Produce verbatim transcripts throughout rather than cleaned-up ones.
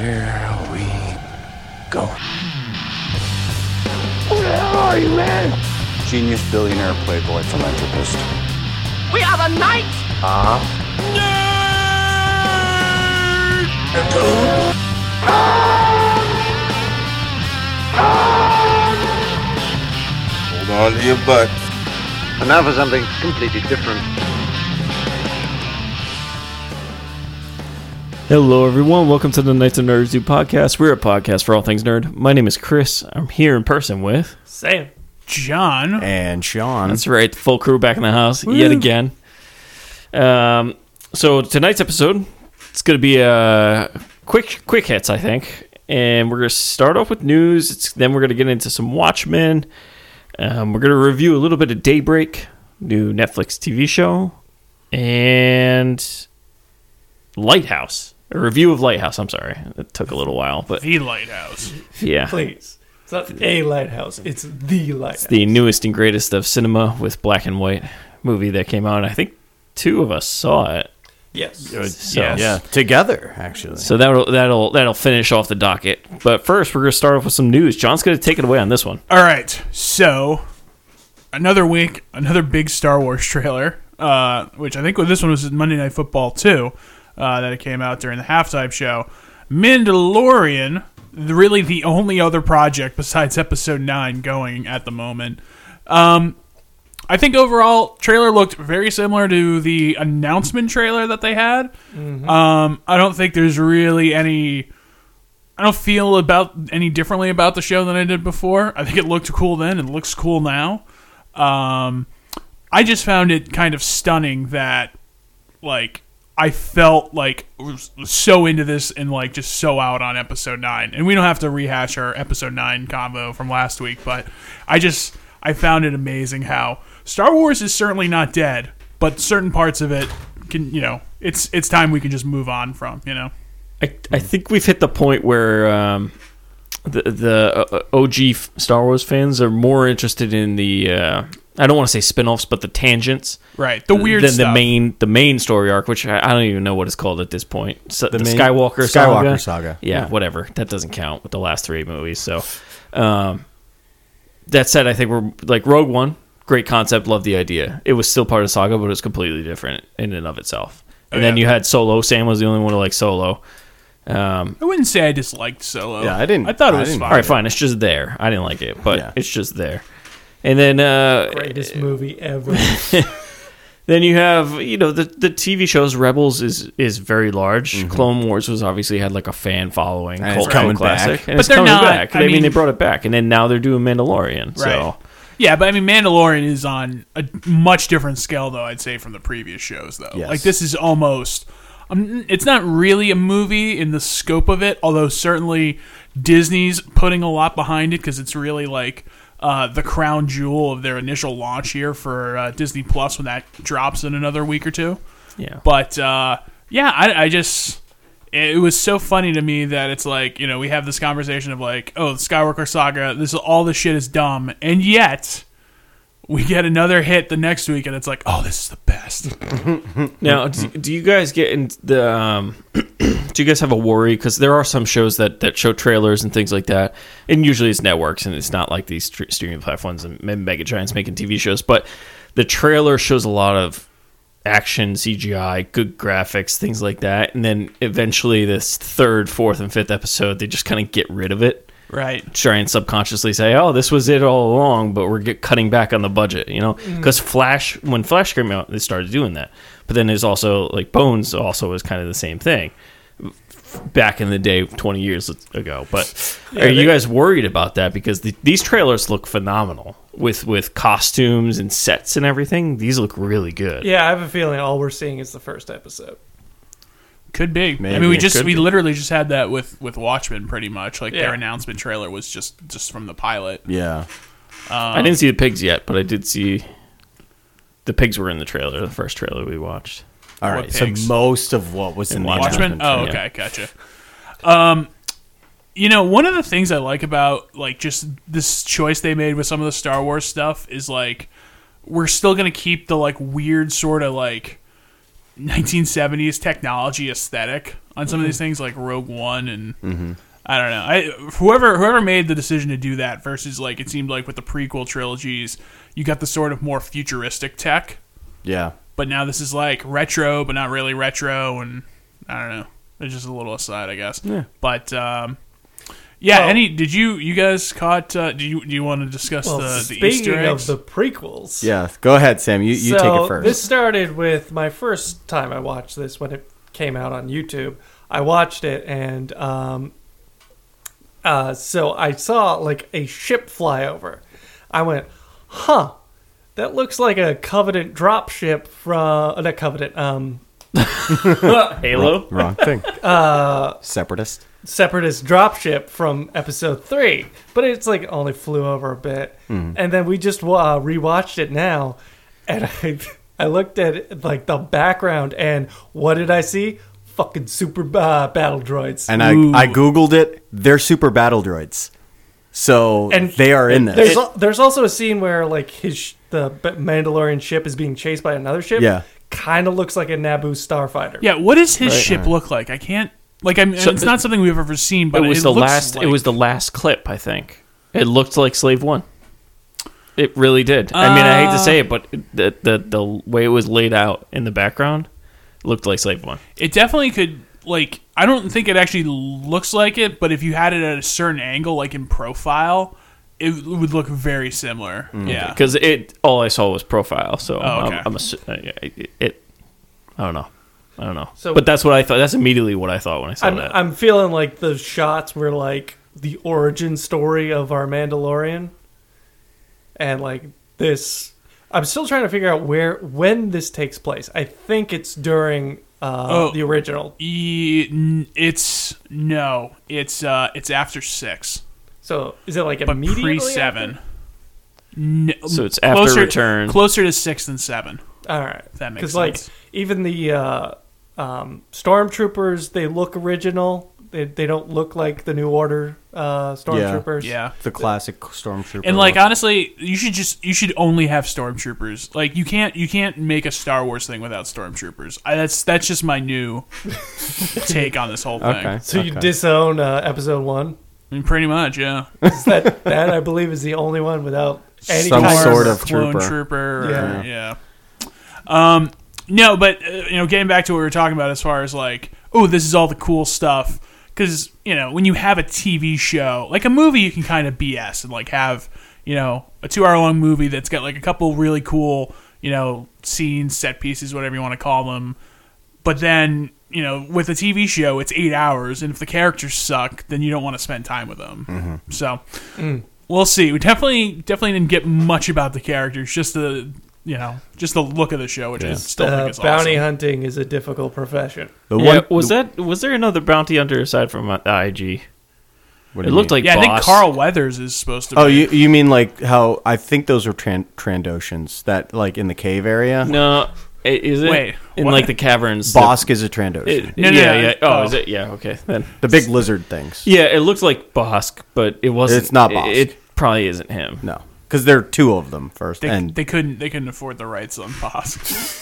Here we go. Who the hell are you, man? Genius, billionaire, playboy, philanthropist. We are the knights! Uh-huh. Nerd! Hold on to your butt. And now for something completely different. Hello, everyone. Welcome to the Knights of Nerds Do podcast. We're a podcast for all things nerd. My name is Chris. I'm here in person with Sam, John, and Sean. That's right, full crew back in the house Woo. yet again. Um, so tonight's episode, it's going to be a quick, quick hits, I think, and we're going to start off with news. It's, then we're going to get into some Watchmen. Um, we're going to review a little bit of Daybreak, new Netflix T V show, and Lighthouse. A review of Lighthouse. I'm sorry, it took a little while, but The Lighthouse. Yeah, Please, it's not a lighthouse; it's the lighthouse. It's the newest and greatest of cinema with black and white movie that came out. And I think two of us saw it. Yes, so, yes. yeah, together actually. So that'll that'll that'll finish off the docket. But first, we're gonna start off with some news. John's gonna take it away on this one. All right, so another week, another big Star Wars trailer, uh, which I think this one was Monday Night Football too. Uh, that it came out during the halftime show. Mandalorian, really the only other project besides Episode nine going at the moment. Um, I think overall, trailer looked very similar to the announcement trailer that they had. Mm-hmm. Um, I don't think there's really any... I don't feel about any differently about the show than I did before. I think it looked cool then and looks cool now. Um, I just found it kind of stunning that, like... I felt like was so into this and like just so out on episode nine. And we don't have to rehash our episode nine combo from last week, but I just I found it amazing how Star Wars is certainly not dead, but certain parts of it can, you know, it's it's time we can just move on from, you know. I I think we've hit the point where um, the the O G Star Wars fans are more interested in the uh, I don't want to say spin-offs, but the tangents. Right, the weird than stuff. the main the main story arc, which I, I don't even know what it's called at this point. So, the, the main, Skywalker, Skywalker saga. saga. Yeah, yeah, whatever. That doesn't count with the last three movies. So, um, that said, I think we're like Rogue One. Great concept, love the idea. It was still part of saga, but it was completely different in and of itself. And oh, yeah. then you had Solo. Sam was the only one to like Solo. Um, I wouldn't say I disliked Solo. Yeah, I didn't. I thought it I was didn't. fine. All right, fine. It's just there. I didn't like it, but yeah. it's just there. And then uh, greatest movie ever. Then you have, you know, the the T V shows. Rebels is is very large. Mm-hmm. Clone Wars was obviously had like a fan following, and cult it's coming classic, back. and but it's they're coming not, back. I, I mean, mean, they brought it back, and then now they're doing Mandalorian. So right. Yeah, but I mean, Mandalorian is on a much different scale, though, I'd say, from the previous shows, though. Yes. Like, this is almost... Um, it's not really a movie in the scope of it, although certainly Disney's putting a lot behind it, because it's really, like, uh, the crown jewel of their initial launch here for uh, Disney Plus when that drops in another week or two. Yeah. But, uh, yeah, I, I just... It was so funny to me that it's like, you know, we have this conversation of like, oh, the Skywalker saga, this all this shit is dumb, and yet we get another hit the next week, and it's like, oh, this is the best. Now, do, do you guys get in the? Um, do you guys have a worry? Because there are some shows that, that show trailers and things like that, and usually it's networks, and it's not like these tr- streaming platforms and mega giants making T V shows. But the trailer shows a lot of action, C G I, good graphics, things like that, and then eventually this third, fourth, and fifth episode, they just kind of get rid of it. Right. Try and subconsciously say, oh, this was it all along, but we're get cutting back on the budget, you know? Because mm. Flash, when Flash came out, they started doing that. But then there's also, like, Bones also was kind of the same thing back in the day, twenty years ago. But yeah, are they, you guys worried about that? Because the, these trailers look phenomenal. With with costumes and sets and everything, these look really good. Yeah, I have a feeling all we're seeing is the first episode. Could be. Maybe. I mean, we just we be. literally just had that with, with Watchmen, pretty much. Like, yeah. their announcement trailer was just, just from the pilot. Yeah. Um, I didn't see the pigs yet, but I did see the pigs were in the trailer, the first trailer we watched. All What right, so pigs? most of what was in, In the Watchmen? announcement Oh, trailer. okay, gotcha. Um, you know, one of the things I like about, like, just this choice they made with some of the Star Wars stuff is, like, we're still going to keep the, like, weird sort of, like, nineteen seventies technology aesthetic on some of these things, like Rogue One, and mm-hmm. I don't know. I whoever whoever made the decision to do that versus like it seemed like with the prequel trilogies, you got the sort of more futuristic tech. Yeah. But now this is like retro, but not really retro, and I don't know. It's just a little aside, I guess. Yeah. But um, yeah. Well, any? Did you you guys caught? Uh, do you do you want to discuss Well, the, the speaking Easter eggs? of the prequels, Yeah. Go ahead, Sam. You you so take it first. this started with my first time I watched this when it came out on YouTube. I watched it, and um, uh, so I saw like a ship fly over. I went, huh, that looks like a Covenant dropship from uh, not Covenant, um, Halo. Wrong thing. uh, Separatist. Separatist dropship from episode three, but it's like only flew over a bit. Mm. And then we just uh, rewatched it now, and I I looked at it, like the background, and what did I see? Fucking super uh, battle droids. And I, I googled it. They're super battle droids, so And they are in this. There's al- there's also a scene where like his sh- the B- Mandalorian ship is being chased by another ship. Yeah. Kind of looks like a Naboo starfighter. Yeah, what does his Right. ship look like? I can't like. I mean, So- it's not something we've ever seen, but It was it the looks last. Like, It was the last clip. I think it looked like Slave One. It really did. I mean, I hate to say it, but the the the way it was laid out in the background looked like Slave One. It definitely could. Like, I don't think it actually looks like it, but if you had it at a certain angle, like in profile, it would look very similar. Yeah, because it all I saw was profile. So Oh, okay. I'm, I'm assu- uh, it, it. I don't know. I don't know. So- but that's what I thought. That's immediately what I thought when I saw I'm that. I'm feeling like the shots were like the origin story of our Mandalorian, and like this. I'm still trying to figure out where when this takes place. I think it's during uh, Oh. the original. E- n- it's no, it's uh, it's after six, So is it like but immediately pre seven. after? No, So it's after Return. closer to six than seven. All right, If that makes because like sense. even the uh, um, stormtroopers, they look original. They they don't look like the New Order uh, stormtroopers. Yeah. the classic stormtrooper. And like look. honestly, you should just you should only have stormtroopers. Like you can't you can't make a Star Wars thing without stormtroopers. I, that's that's just my new take on this whole thing. Okay. So you okay. disown uh, episode one. I mean, pretty much, yeah. Is that that I believe is the only one without any Some kind sort of of clone trooper. trooper. Yeah. Yeah. yeah. Um. No, but uh, you know, getting back to what we were talking about as far as like, oh, this is all the cool stuff. Because you know, when you have a T V show, like a movie, you can kind of B S and like have you know a two-hour-long movie that's got like a couple really cool you know scenes, set pieces, whatever you want to call them. But then you know, with a T V show, it's eight hours, and if the characters suck, then you don't want to spend time with them. Mm-hmm. So we'll see. We definitely definitely didn't get much about the characters, just the you know just the look of the show, which I still uh, think is bounty awesome. hunting is a difficult profession. The yeah, one was that was there another bounty hunter aside from uh, I G? what do It you looked mean? like Yeah, I think Boss. Carl Weathers is supposed to. Oh, be. you you mean like how I think those are tran- Trandoshans that like in the cave area. No, i- is it? Wait, in what? like the caverns. Bosk is a Trandoshan. It, No, no, yeah, no, yeah. Oh, oh. is it? Yeah. Okay, then. the big lizard things. Yeah, it looks like Bosk, but it wasn't. It's not Bosk. It, it probably isn't him. No, because there are two of them first, They, and they couldn't they couldn't afford the rights on Boss.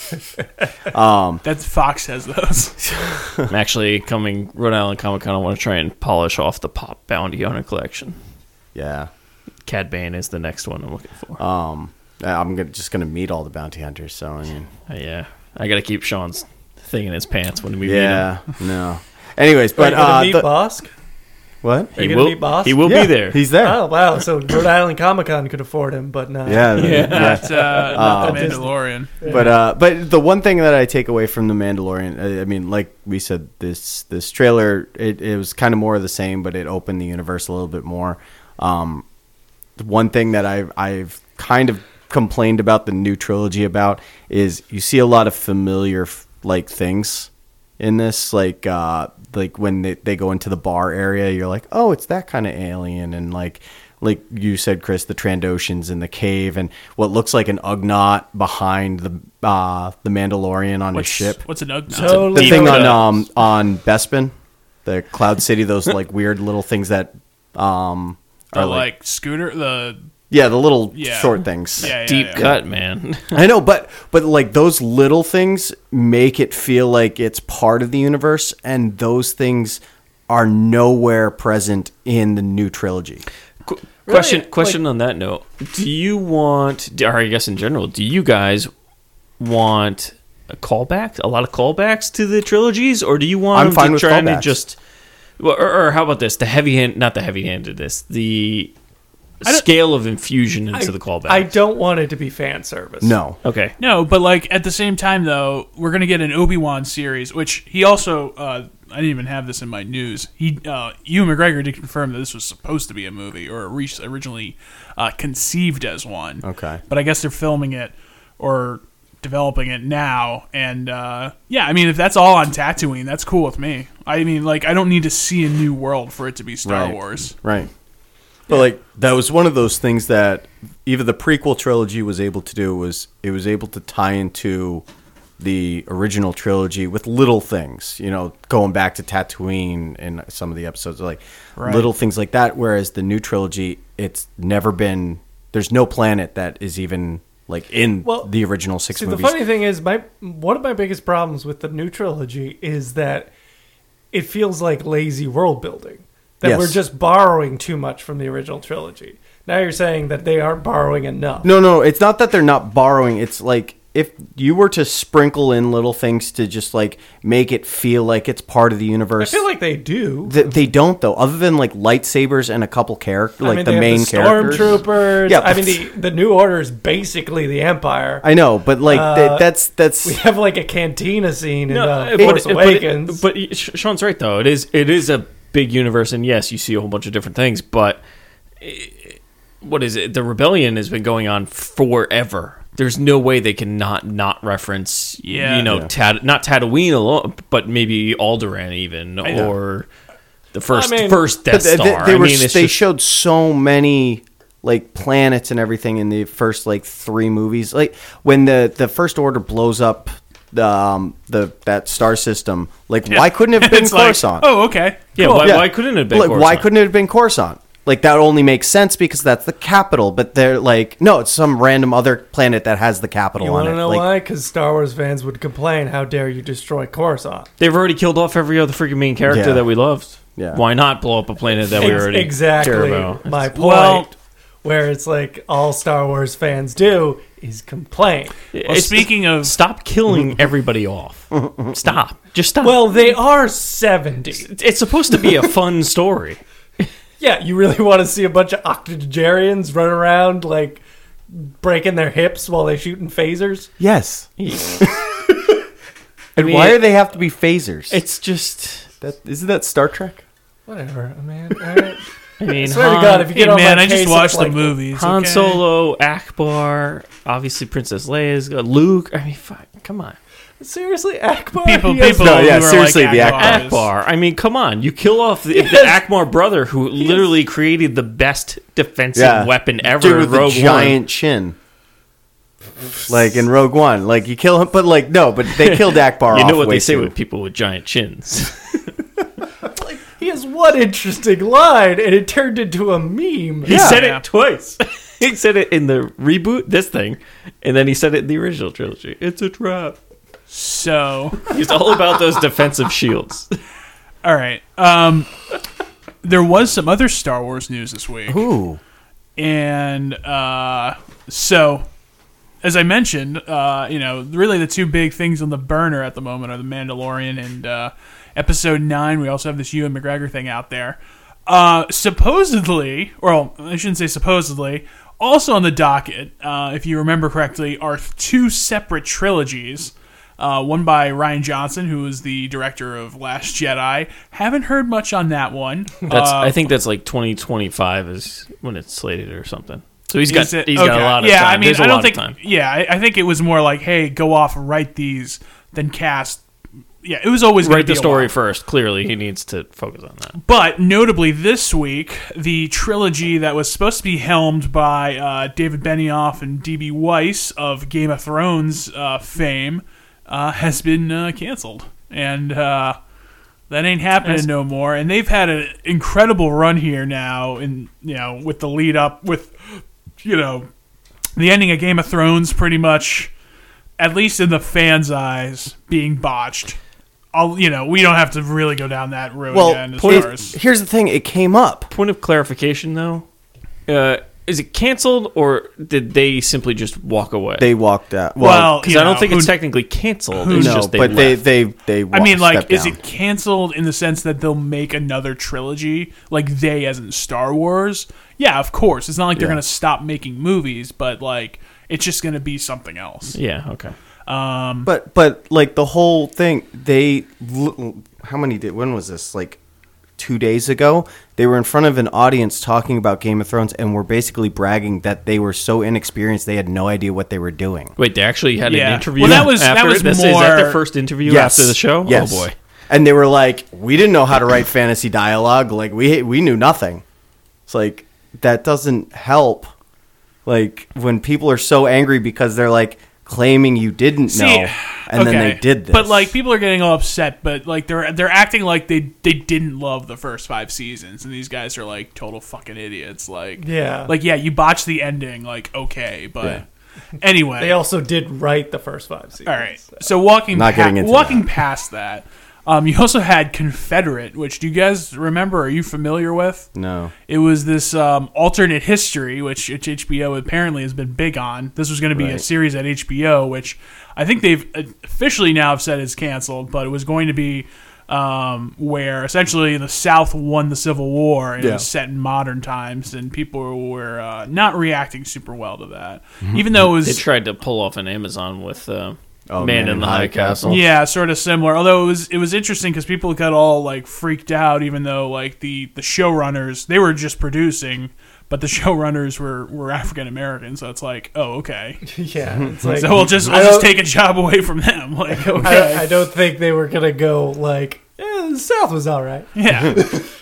um, That's Fox has those. I'm actually coming Rhode Island Comic Con. I want to try and polish off the Pop Bounty Hunter collection. yeah. Cad Bane is the next one I'm looking for. Um, I'm gonna, just gonna meet all the bounty hunters. So I mean, Uh, yeah, I got to keep Sean's thing in his pants when we meet him. yeah, no. Anyways, But but Are you uh, gonna meet the- Bosk? what? Are He you gonna will. meet Bosk? He will Yeah, be there. He's there. Oh wow! So Rhode Island Comic Con could afford him, but not. Yeah, yeah. Not, uh, not Um, the Mandalorian. But uh, but the one thing that I take away from the Mandalorian, I, I mean, like we said, this this trailer, it, it was kind of more of the same, but it opened the universe a little bit more. Um, the one thing that I've I've kind of complained about the new trilogy about is you see a lot of familiar like things in this, like uh, like when they, they go into the bar area, you're like, oh, it's that kind of alien, and like. Like you said, Chris, the Trandoshans in the cave, and what looks like an Ugnaught behind the uh, the Mandalorian on What's, his ship. What's an Ugnaught? Totally. The thing on Deep um on Bespin, the Cloud City, those like weird little things that um The are like, like scooter, the Yeah, the little Yeah. short things. Yeah, yeah, Deep yeah. cut, man. I know, but but like those little things make it feel like it's part of the universe, and those things are nowhere present in the new trilogy. Qu- question Really? question on that note. Do you want, or I guess in general, do you guys want a callback, a lot of callbacks to the trilogies, or do you want I'm them fine to with try to callbacks. just, or, or how about this, the heavy hand, not the heavy handedness, the scale of infusion into the callback? I don't want it to be fan service. No. Okay. No, but like at the same time though, we're gonna get an Obi-Wan series, which he also uh, I didn't even have this in my news. He uh, Ewan McGregor did confirm that this was supposed to be a movie, or re- originally uh, conceived as one. Okay. But I guess they're filming it or developing it now, and uh, yeah, I mean if that's all on Tatooine, that's cool with me. I mean, like I don't need to see a new world for it to be Star Right. Wars. Right. But like that was one of those things that even the prequel trilogy was able to do, was it was able to tie into the original trilogy with little things, you know, going back to Tatooine and some of the episodes, like Right. little things like that. Whereas the new trilogy, it's never been, there's no planet that is even like in Well, the original six See, movies. the funny thing is, my one of my biggest problems with the new trilogy is that it feels like lazy world building. That Yes. we're just borrowing too much from the original trilogy. Now you're saying that they aren't borrowing enough. No, no, it's not that they're not borrowing. It's like if you were to sprinkle in little things to just like make it feel like it's part of the I universe. feel like they do. Th- they don't though, other than like lightsabers and a couple characters, like I mean, the they main have the characters. stormtroopers. Yeah, I mean, the the new order is basically the Empire. I know, but like Uh, th- that's that's We have like a cantina scene in uh, but- Force but- Awakens. But, but Sh- Sean's right though. It is it is a big universe, and yes, you see a whole bunch of different things. But eh, what is it? The rebellion has been going on forever. There's no way they can not not reference, Yeah. you know, Yeah. Tat- not Tatooine alone, but maybe Alderaan even, or the first I mean- first Death but they, Star. they I were mean, it's they just, showed so many like planets and everything in the first like three movies. Like when the the First Order blows up the um, the that star system, like why couldn't it have been It's like, Coruscant? oh, okay. yeah. Cool. Why, Yeah. why couldn't it have been? Like, why Coruscant? couldn't it have been Coruscant? Like that only makes sense because that's the capital. But they're like, no, it's some random other planet that has the capital you on want it. to know like, why? Because Star Wars fans would complain, "How dare you destroy Coruscant?" They've already killed off every other freaking main character Yeah. that we loved. Yeah. Why not blow up a planet that we Ex- already exactly care about? my point. Well- where it's like all Star Wars fans do is complain. Well, It's- speaking of Stop killing everybody off. Stop. Just stop. Well, they are seventy. it's supposed to be a fun story. Yeah, you really want to see a bunch of octogenarians run around like breaking their hips while they shooting phasers? yes. I mean, Why do they have to be phasers? It's just. that, isn't that Star Trek? Whatever, man. I, I mean, I swear Han, to God, if you hey get on man, my I just case watched like the movies. Han okay? Solo, Akbar, obviously Princess Leia's got Luke. I mean, fuck, come on. Seriously, Akbar. People, He has- people. No, yeah, who are seriously, like the Akbar. Akbar. I mean, come on. You kill off the, the Yes. Akbar brother who literally created the best defensive Yeah. weapon ever Dude in with Rogue the giant chin. Like in Rogue One. Like you kill him, but like, no, but they killed Akbar One. You off know what way they say too. with people with giant chins. He has one interesting line, and it turned into a meme. He Yeah. said Yeah. it twice. He said it in the reboot, this thing, and then he said it in the original trilogy. It's a trap. So, He's all about those defensive shields. all right. Um, there was some other Star Wars news this week. Ooh. And uh, so, as I mentioned, uh, you know, really the two big things on the burner at the moment are The Mandalorian and uh, Episode nine. We also have this Ewan McGregor thing out there. Uh, supposedly, well, I shouldn't say supposedly, also on the docket, uh, if you remember correctly, are two separate trilogies. Uh, one by Rian Johnson, who is the director of Last Jedi. Haven't heard much on that one. That's Uh, I think that's like twenty twenty-five is when it's slated or something. So he's got Is it- he's got okay. a lot of yeah, time. I mean, There's a I don't lot think. of time. Yeah, I, I think it was more like, hey, go off, write these, then cast. Yeah, it was always gonna Write be the a story while. first. Clearly, he needs to focus on that. But notably, this week, the trilogy that was supposed to be helmed by uh, David Benioff and D B Weiss of Game of Thrones uh, fame uh, has been uh, canceled, and uh, that ain't happening Yes. no more. And they've had an incredible run here now, in you know, with the lead up with you know, the ending of Game of Thrones pretty much, at least in the fans' eyes, being botched. I'll, you know, we don't have to really go down that road Well, again. As it- far as, here's the thing: it came up. Point of clarification, though. Uh, is it canceled, or did they simply just walk away? They walked out. well, Because you I don't know, think who- it's technically canceled. who It's no, just they but left. they they they. I mean, like, stepped is down. it canceled in the sense that they'll make another trilogy, like they as in Star Wars? Yeah, of course. It's not like they're Yeah. going to stop making movies, but like it's just going to be something else. Yeah, okay. But but like the whole thing, they l- how many did when was this? Like two days ago, they were in front of an audience talking about Game of Thrones and were basically bragging that they were so inexperienced they had no idea what they were doing. Wait, they actually had Yeah. an interview. Well, that was- that after was this, Is that more- their first interview Yes. after the show? Yes. Oh boy. And they were like, we didn't know how to write fantasy dialogue. Like we we knew nothing. It's like that doesn't help. Like when people are so angry because they're like claiming you didn't See, know, and then they did this. But like people are getting all upset, but like they're they're acting like they they didn't love the first five seasons, and these guys are like total fucking idiots. Like Yeah. like yeah, you botched the ending. Like okay, but anyway, They also did write the first five seasons. all right. So walking Not pa- getting into walking that. past that. Um, you also had Confederate, which do you guys remember? Are you familiar with? no. It was this um, alternate history, which, which H B O apparently has been big on. This was going to be a Right. series at H B O, which I think they've officially now have said is canceled, but it was going to be um, where essentially the South won the Civil War, and it Yeah. was set in modern times, and people were uh, not reacting super well to that, even though it They was tried to pull off an Amazon with uh, Oh, Man in the High Castle. yeah, sort of similar. Although it was it was interesting because people got all like freaked out, even though like the the showrunners they were just producing, but the showrunners were were African American, so it's like, oh okay, Yeah. It's like, so we'll just I we'll just don't- take a job away from them. Like okay, I, I don't think they were gonna go like, eh, the South was all right. yeah.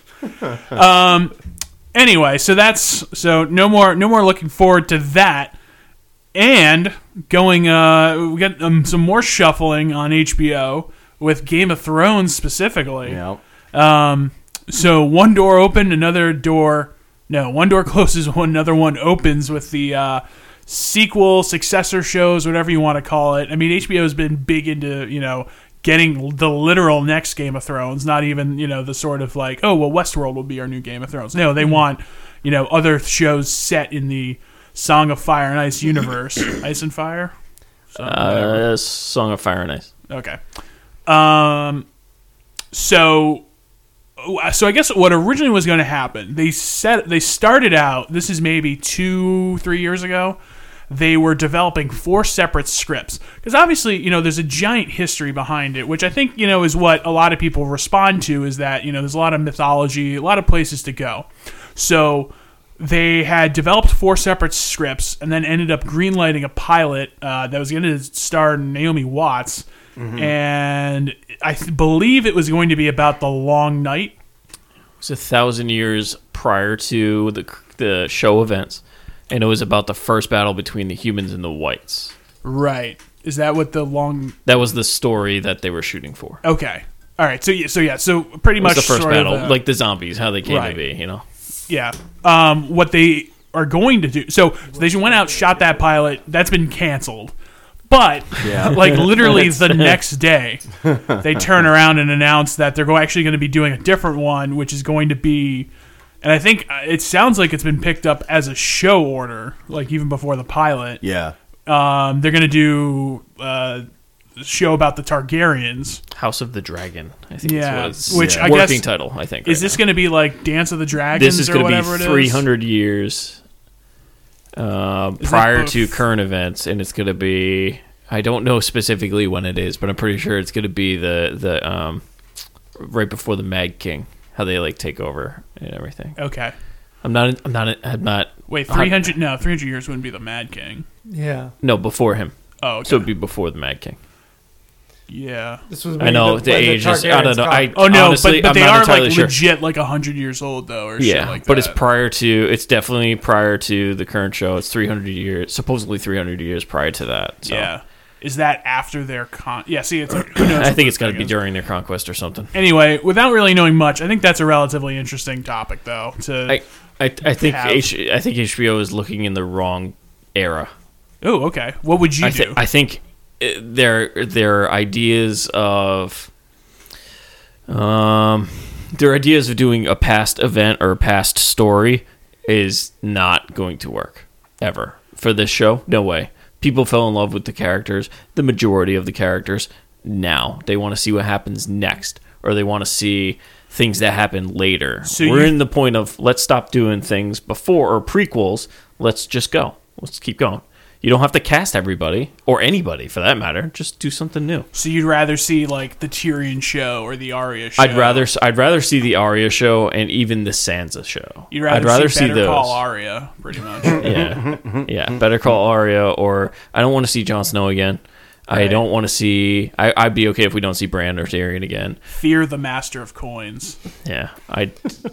um. Anyway, so that's so no more no more looking forward to that. And going, uh, we got um, some more shuffling on H B O with Game of Thrones specifically. Yeah. Um, so one door opened, another door. No, one door closes, one another one opens with the uh, sequel, successor shows, whatever you want to call it. I mean, H B O has been big into you know getting the literal next Game of Thrones, not even you know the sort of like, oh well, Westworld will be our new Game of Thrones. No, they want you know other shows set in the Song of Fire and Ice universe. Ice and Fire. So, whatever. Uh, Song of Fire and Ice. Okay. Um. So, so I guess what originally was going to happen, they said they started out. This is maybe two, three years ago. They were developing four separate scripts because obviously, you know, there's a giant history behind it, which I think you know is what a lot of people respond to. Is that you know there's a lot of mythology, a lot of places to go. So they had developed four separate scripts and then ended up greenlighting a pilot uh, that was going to star Naomi Watts. And I th- believe it was going to be about the Long Night. It was a thousand years prior to the the show events, and it was about the first battle between the humans and the whites. Right. Is that what the Long... That was the story that they were shooting for. Okay. All right. So, yeah, so, yeah, so pretty It was much the first sort battle, of, uh, like the zombies, how they came Right. to be, you know? Yeah. Um, what they are going to do... So, so they went out, shot that pilot. That's been canceled. But, like, literally the next day, they turn around and announce that they're go- actually going to be doing a different one, which is going to be... And I think uh, it sounds like it's been picked up as a show order, like, even before the pilot. Yeah. Um, they're going to do uh, a show about the Targaryens. House of the Dragon, I think Yeah, is what which it's I working guess- title, I think. Is right this now. going to be like Dance of the Dragons This is or going whatever to it be is? three hundred years uh, Is prior that to both- current events, and it's going to be... I don't know specifically when it is, but I'm pretty sure it's going to be the the um, right before the Mad King, how they like take over and everything. Okay. I'm not. I'm not. I'm not. Wait, three hundred? No, three hundred years wouldn't be the Mad King. Yeah. No, before him. Oh, okay. So it'd be before the Mad King. Yeah. This was I know when the when age is. I don't know. I Targaryens Oh no, honestly, but, but I'm they not are entirely like sure. legit like a hundred years old though, or shit Yeah, like that. but it's prior to. It's definitely prior to the current show. It's three hundred years, supposedly three hundred years prior to that. So. Yeah. Is that after their con? Yeah, see, it's like, who knows I what think the it's got to thing be is. during their conquest or something. Anyway, without really knowing much, I think that's a relatively interesting topic, though. To I, I, I think have- H, I think H B O is looking in the wrong era. oh, okay. What would you I, do? th- I think uh, their their ideas of um their ideas of doing a past event or a past story is not going to work ever for this show. No way. People fell in love with the characters, the majority of the characters. Now they want to see what happens next, or they want to see things that happen later. So We're you- in the point of let's stop doing things before or prequels. Let's just go. Let's keep going. You don't have to cast everybody or anybody for that matter. Just do something new. so you'd rather see like the Tyrion show or the Arya show? I'd rather I'd rather see the Arya show and even the Sansa show. You'd rather, I'd rather see see Better those. Call Arya, pretty much. Yeah, yeah. Better Call Arya, or I don't want to see Jon Snow again. I Right. don't want to see. I, I'd be okay if we don't see Bran or Tyrion again. Fear the Master of Coins. Yeah, I.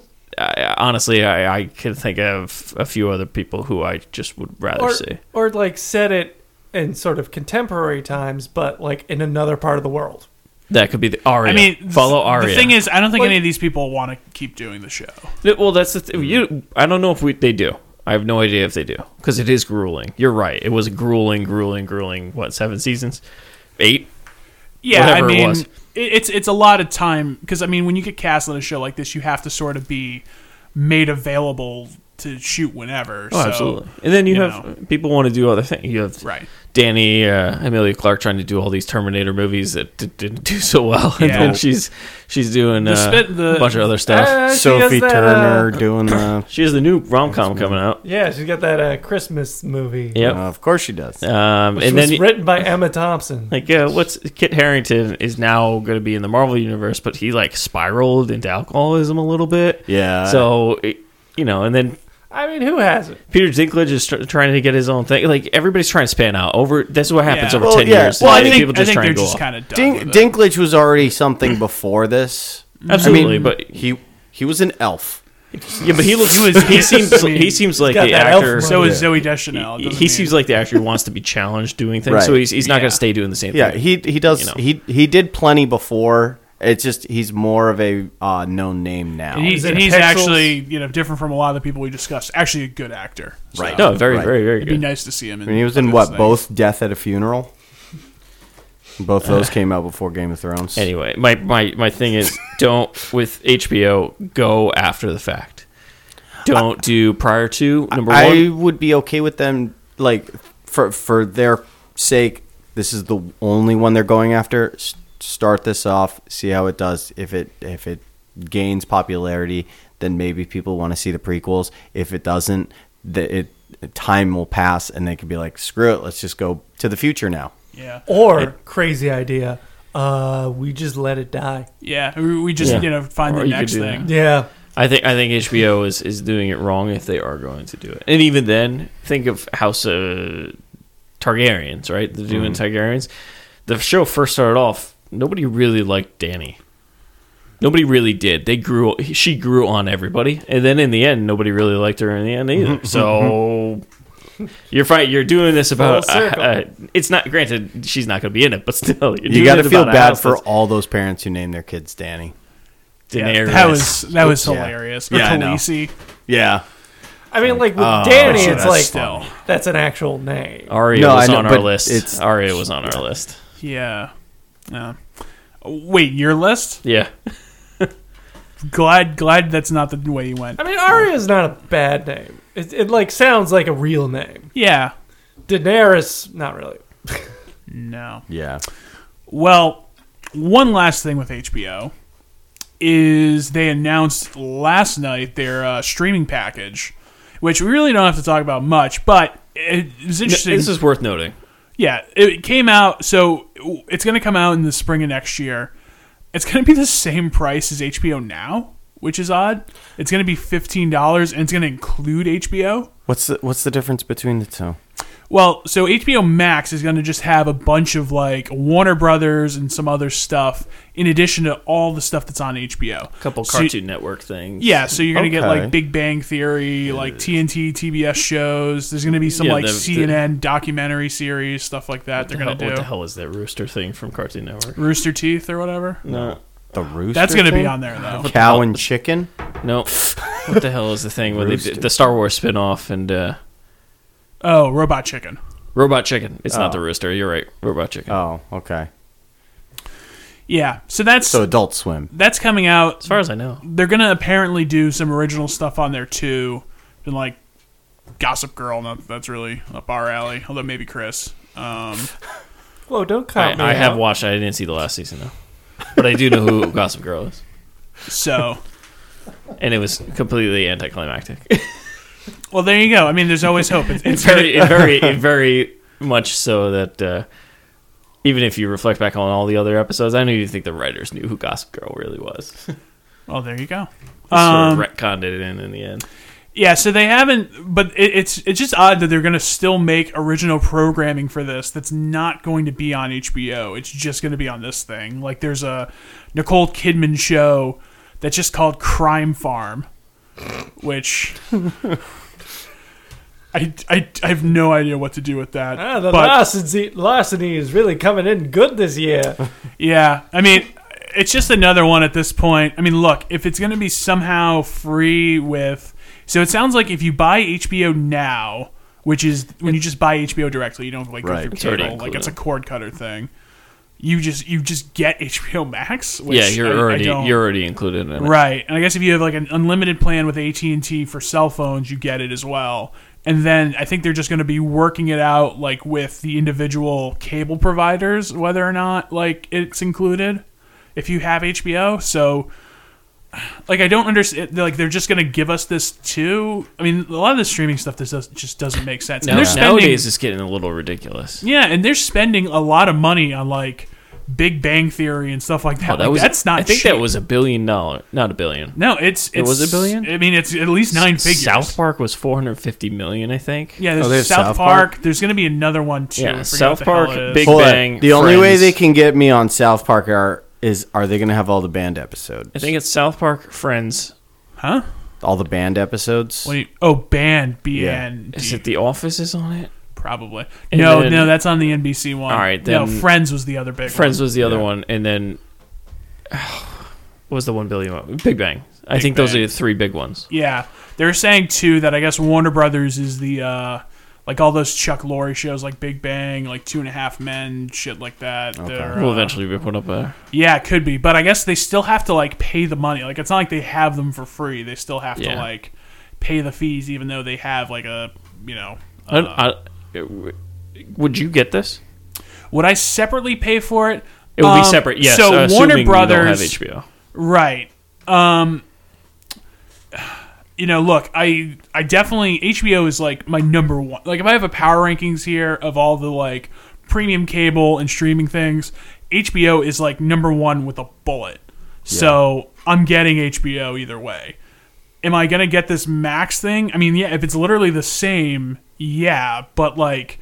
I honestly, I, I can think of a few other people who I just would rather Or, see. or like set it in sort of contemporary times, but like in another part of the world. That could be the Arya. I mean, follow th- Arya. The thing is, I don't think Like- any of these people want to keep doing the show. Well, that's the th- you. I don't know if we they do. I have no idea if they do because it is grueling. You're right. It was grueling, grueling, grueling. What, seven seasons? Eight? Yeah, Whatever I it mean, was. it- it's it's a lot of time because I mean, when you get cast on a show like this, you have to sort of be made available to shoot whenever. Oh, so, absolutely. And then you, you have know. people want to do other things. You have Right. Danny, uh, Amelia Clark trying to do all these Terminator movies that d- didn't do so well, and Yeah. then she's she's doing The uh, spit- the- a bunch of other stuff. Uh, she Sophie has that, Turner uh, doing the. she has the new rom com coming out. Yeah, she's got that uh, Christmas movie. Yep. Uh, of course she does. Um, Which and was then written by Emma Thompson. like uh, what's Kit Harington is now going to be in the Marvel universe, but he like spiraled into alcoholism a little bit. Yeah. So it, you know, and then I mean, who hasn't? Peter Dinklage is tr- trying to get his own thing. Like everybody's trying to span out over. That's what happens Yeah. over Well, ten yeah. years. Well, Well, I I think, people I just think try they're and go just off. kind of done Dink, with it. Dinklage was already something before this. Absolutely, I mean, but he he was an elf. yeah, but he looks. He was- he seems. I mean, he seems like got the that elf actor. money. So is Yeah. Zoe Deschanel. It He, doesn't he mean- seems like the actor who wants to be challenged doing things, Right. so he's he's not Yeah. going to stay doing the same Yeah, thing. he he does. You know. He he did plenty before. It's just he's more of a uh, known name now. And he's, He's in and he's Pixels. actually, you know, different from a lot of the people we discussed. Actually, a good actor. So Right. no, very, Right. very, very It'd be good. nice to see him. In I mean, he was in this what? thing. Both Death at a Funeral. Both of those came out before Game of Thrones. Anyway, my, my, my thing is don't with H B O go after the fact. Don't do prior to number I one. would be okay with them, like for for their sake. This is the only one they're going after. S- start this off, see how it does. If it if it gains popularity, then maybe people want to see the prequels. If it doesn't, the it time will pass, and they could be like, screw it, let's just go to the future now. Yeah. Or, crazy idea, uh, we just let it die. Yeah. We we just, Yeah. you know, find Or the you could next do thing. Yeah. I think I think H B O is, is doing it wrong if they are going to do it. And even then, think of House uh, Targaryens, right? They're doing Targaryens. The show first started off, nobody really liked Dany. Nobody really did. They grew. She grew on everybody, and then in the end, nobody really liked her in the end either. So you're fine. You're doing this about. Full circle. Uh, uh, it's not granted. She's not going to be in it, but still, you're You doing got to it feel about a bad house for that's all those parents who name their kids Danny. Yeah, Daenerys. that was that was Yeah. hilarious. Or Yeah, I know. Khaleesi. Yeah. I mean, like with Oh, Danny, shit, it's that's like still- that's an actual name. Arya No, was I know, on our but list. it's- Arya was on our list. Yeah. Yeah. Wait, your list? Yeah. Glad glad that's not the way you went. I mean, Arya is not a bad name. It, it like sounds like a real name. Yeah. Daenerys, not really. No. Yeah. Well, one last thing with H B O is they announced last night their uh, streaming package, which we really don't have to talk about much, but it was interesting. This is worth noting. Yeah, it came out, so it's going to come out in the spring of next year. It's going to be the same price as H B O Now, which is odd. It's going to be fifteen dollars, and it's going to include H B O. What's the What's the difference between the two? Well, so H B O Max is going to just have a bunch of like Warner Brothers and some other stuff in addition to all the stuff that's on H B O. A couple So- Cartoon Network things. Yeah, so you're going to get Okay. like Big Bang Theory, like T N T, T B S shows. There's going to be some Yeah, like the- C N N documentary series, stuff like that they're What the going to hell- do. What the hell is that rooster thing from Cartoon Network? Rooster Teeth or whatever. No. The rooster. That's going to be thing? on there though. Cow and chicken. No. What the hell is the thing where they Rooster. did the Star Wars spin-off and uh, Oh, Robot Chicken. Robot Chicken? It's not Oh. the rooster. You're right. Robot Chicken. Oh, okay. Yeah, so that's So Adult Swim. that's coming out. As far as I know. They're going to apparently do some original stuff on there too. And like Gossip Girl, not, that's really up our alley. Although maybe Chris. Um, Whoa, don't I, count me I have out. watched it. I didn't see the last season though, but I do know who Gossip Girl is, so, and it was completely anticlimactic. well, there you go. I mean, there's always hope. It's, It's it's very, it very, it very much so that uh, even if you reflect back on all the other episodes, I don't even think the writers knew who Gossip Girl really was. well, there you go. They Um, sort of retconned it in in the end. Yeah, so they haven't, but it, it's it's just odd that they're going to still make original programming for this that's not going to be on H B O. It's just going to be on this thing. Like there's a Nicole Kidman show that's just called Crime Farm, which I, I, I have no idea what to do with that. Ah, the but larceny, larceny is really coming in good this year. yeah, I mean, it's just another one at this point. I mean, look, if it's going to be somehow free with... So it sounds like if you buy H B O now, which is when you just buy H B O directly, you don't like go Right. through It's already cable, like it's a included. cord cutter thing. You just you just get H B O Max. Which Yeah, you're I- I already don't- you're already included in it. right. And I guess if you have like an unlimited plan with A T and T for cell phones, you get it as well. And then I think they're just going to be working it out like with the individual cable providers, whether or not like it's included if you have H B O. So. Like I don't understand. Like they're just going to give us this too. I mean, a lot of the streaming stuff this does, just doesn't make sense. Now, And they're spending, nowadays, it's getting a little ridiculous. yeah, and they're spending a lot of money on like Big Bang Theory and stuff like that. Oh, that Like, was that's not. I think cheap. that was a billion dollar, not a billion. no. It's, it's It was a billion? I mean, it's at least nine figures. South Park was four hundred fifty million, I think. Yeah, there's Oh, there's South, South Park. Park? There's going to be another one too. I Yeah, forget South what the hell Park, it is. Big Hold on. Bang. The only way Friends. they can get me on South Park are is are they going to have all the band episodes? I think it's South Park, Friends. Huh? all the band episodes. Wait. Oh, band. B N. Is it The Office is on it? Probably. And no, then- no, that's on the N B C one. All right, no, then- Friends was the other big Friends one. was the other Yeah. one, and then what was the one billion one? Big Bang. I Big think those Bang. are the three big ones. Yeah, they're saying too that I guess Warner Brothers is the uh, like all those Chuck Lorre shows like Big Bang, like Two and a Half Men, shit like that. Okay. They're, Will uh, eventually be put up there. Yeah, it could be, but I guess they still have to like pay the money. Like it's not like they have them for free. They still have to Yeah. like pay the fees, even though they have like a you know. I, Uh, I, would you get this? would I separately pay for it? It would Um, be separate. Yes. So uh, Warner assuming you Brothers don't have H B O. Right. Um you know, look, I I definitely H B O is like my number one. Like if I have a power rankings here of all the like premium cable and streaming things, H B O is like number one with a bullet. So, I'm getting H B O either way. Am I going to get this Max thing? I mean, yeah, if it's literally the same, yeah, but like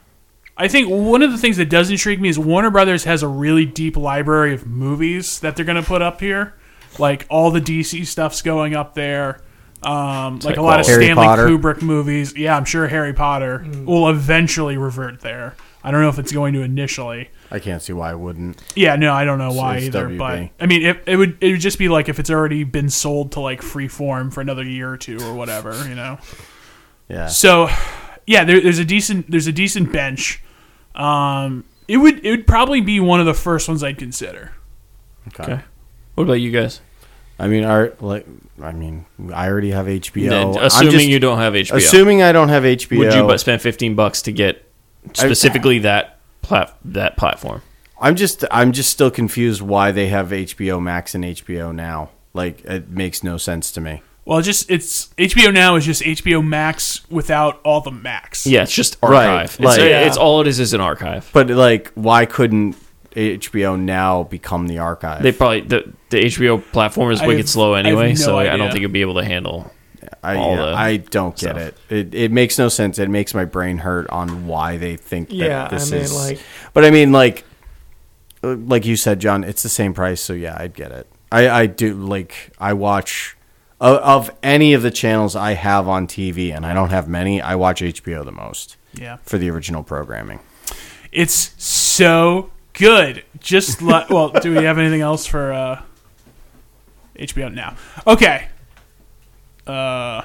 I think one of the things that does intrigue me is Warner Brothers has a really deep library of movies that they're going to put up here. Like all the D C stuff's going up there. Um, like a lot of Harry Stanley Potter. Kubrick movies. Yeah, I'm sure Harry Potter will eventually revert there. I don't know if it's going to initially. I can't see why it wouldn't. Yeah, no, I don't know why it's either. W B. But I mean, it, it would it would just be like if it's already been sold to like Freeform for another year or two or whatever, you know. Yeah. So, yeah, there, there's a decent there's a decent bench. Um, it would it would probably be one of the first ones I'd consider. Okay. What about you guys? I mean, our like, I mean, I already have H B O. Then, I'm assuming just- you don't have H B O, Assuming I don't have H B O, would you but spend fifteen bucks to get specifically that plat- that platform? I'm just I'm just still confused why they have H B O Max and H B O Now. Like it makes no sense to me. Well, it's just it's H B O Now is just H B O Max without all the Max. Yeah, it's just Right, archive. It's, like- it's all it is is an archive. But like, why couldn't H B O Now become the archive? They probably the the H B O platform is I wicked have- slow I have anyway, no so I idea. don't think it'd be able to handle I all yeah, the I don't get stuff. it. It it makes no sense. It makes my brain hurt on why they think that Yeah, this I mean, is. like- but I mean, like, uh, like you said, John, it's the same price. So yeah, I'd get it. I I do like I watch of, of any of the channels I have on T V, and I don't have many. I watch H B O the most. Yeah. For the original programming. It's so good. Just like, well, do we have anything else for uh, H B O now? Okay. Uh,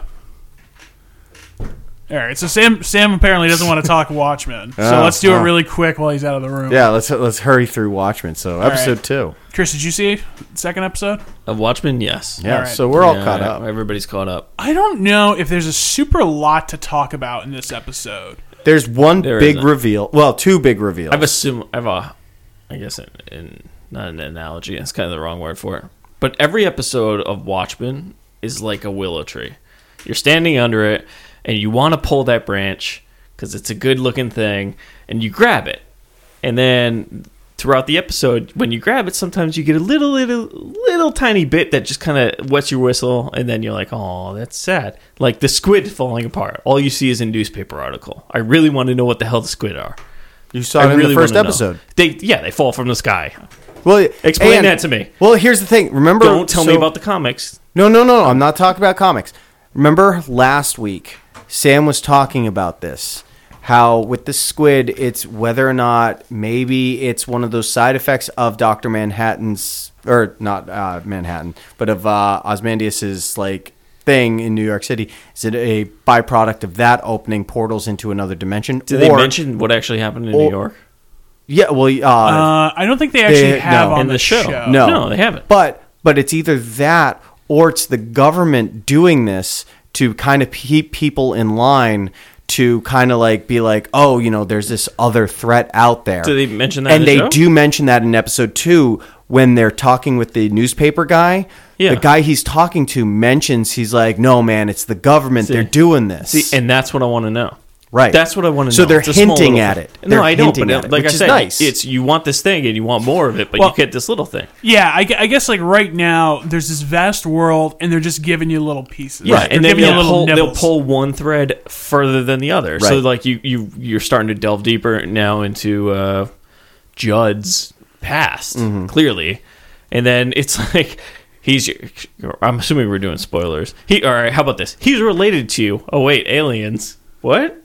all right. So Sam, Sam apparently doesn't want to talk Watchmen. So Oh, let's do it oh. really quick while he's out of the room. Yeah, let's let's hurry through Watchmen. So episode right. two. Chris, did you see the second episode? Of Watchmen, yes. Yeah, All right. so we're all Yeah, caught up. Everybody's caught up. I don't know if there's a super lot to talk about in this episode. There's one There big isn't. reveal. Well, two big reveals. I've assumed I've a, I guess in, in not an analogy. It's kind of the wrong word for it. But every episode of Watchmen is like a willow tree. You're standing under it, and you want to pull that branch because it's a good looking thing, and you grab it, and then throughout the episode, when you grab it, sometimes you get a little, little, little tiny bit that just kind of wets your whistle, and then you're like, "Oh, that's sad." Like the squid falling apart. All you see is a newspaper article. I really want to know what the hell the squid are. you saw I it in really the first wanna know. episode. They yeah, they fall from the sky. Well, Explain and- that to me. Well, here's the thing. Remember, Don't tell me so- about the comics. No, no, no. I'm not talking about comics. Remember last week, Sam was talking about this. How with the squid, it's whether or not maybe it's one of those side effects of Doctor Manhattan's, or not uh, Manhattan, but of uh, Ozymandias's like thing in New York City. Is it a byproduct of that opening portals into another dimension? Did they Or- mention what actually happened in or- New York Yeah, well, uh, Uh, I don't think they actually They- have no. on in the show? No. no, they haven't. But but it's either that or it's the government doing this to kind of keep people in line to kind of like be like, oh, you know, there's this other threat out there. Do they mention that And in the they show? do mention that in episode two when they're talking with the newspaper guy. Yeah. The guy he's talking to mentions, he's like, no, man, it's the government. See. They're doing this. See, and that's what I want to know. Right. That's what I want to So know. they're It's a small hinting little at thing. it. No, They're I don't. hinting But at it, like which I is said, nice. it's you want this thing and you want more of it, but Well- you get this little thing. Yeah, I, gu- I guess like right now there's this vast world and they're just giving you little pieces. Yeah, They're and then giving you they'll little pull, they'll nibbles. pull one thread further than the other. So Right. like you you you're starting to delve deeper now into uh, Judd's past, Mm-hmm. clearly, and then it's like he's. I'm assuming we're doing spoilers. He all right. How about this? He's related to you. Oh wait, aliens. What?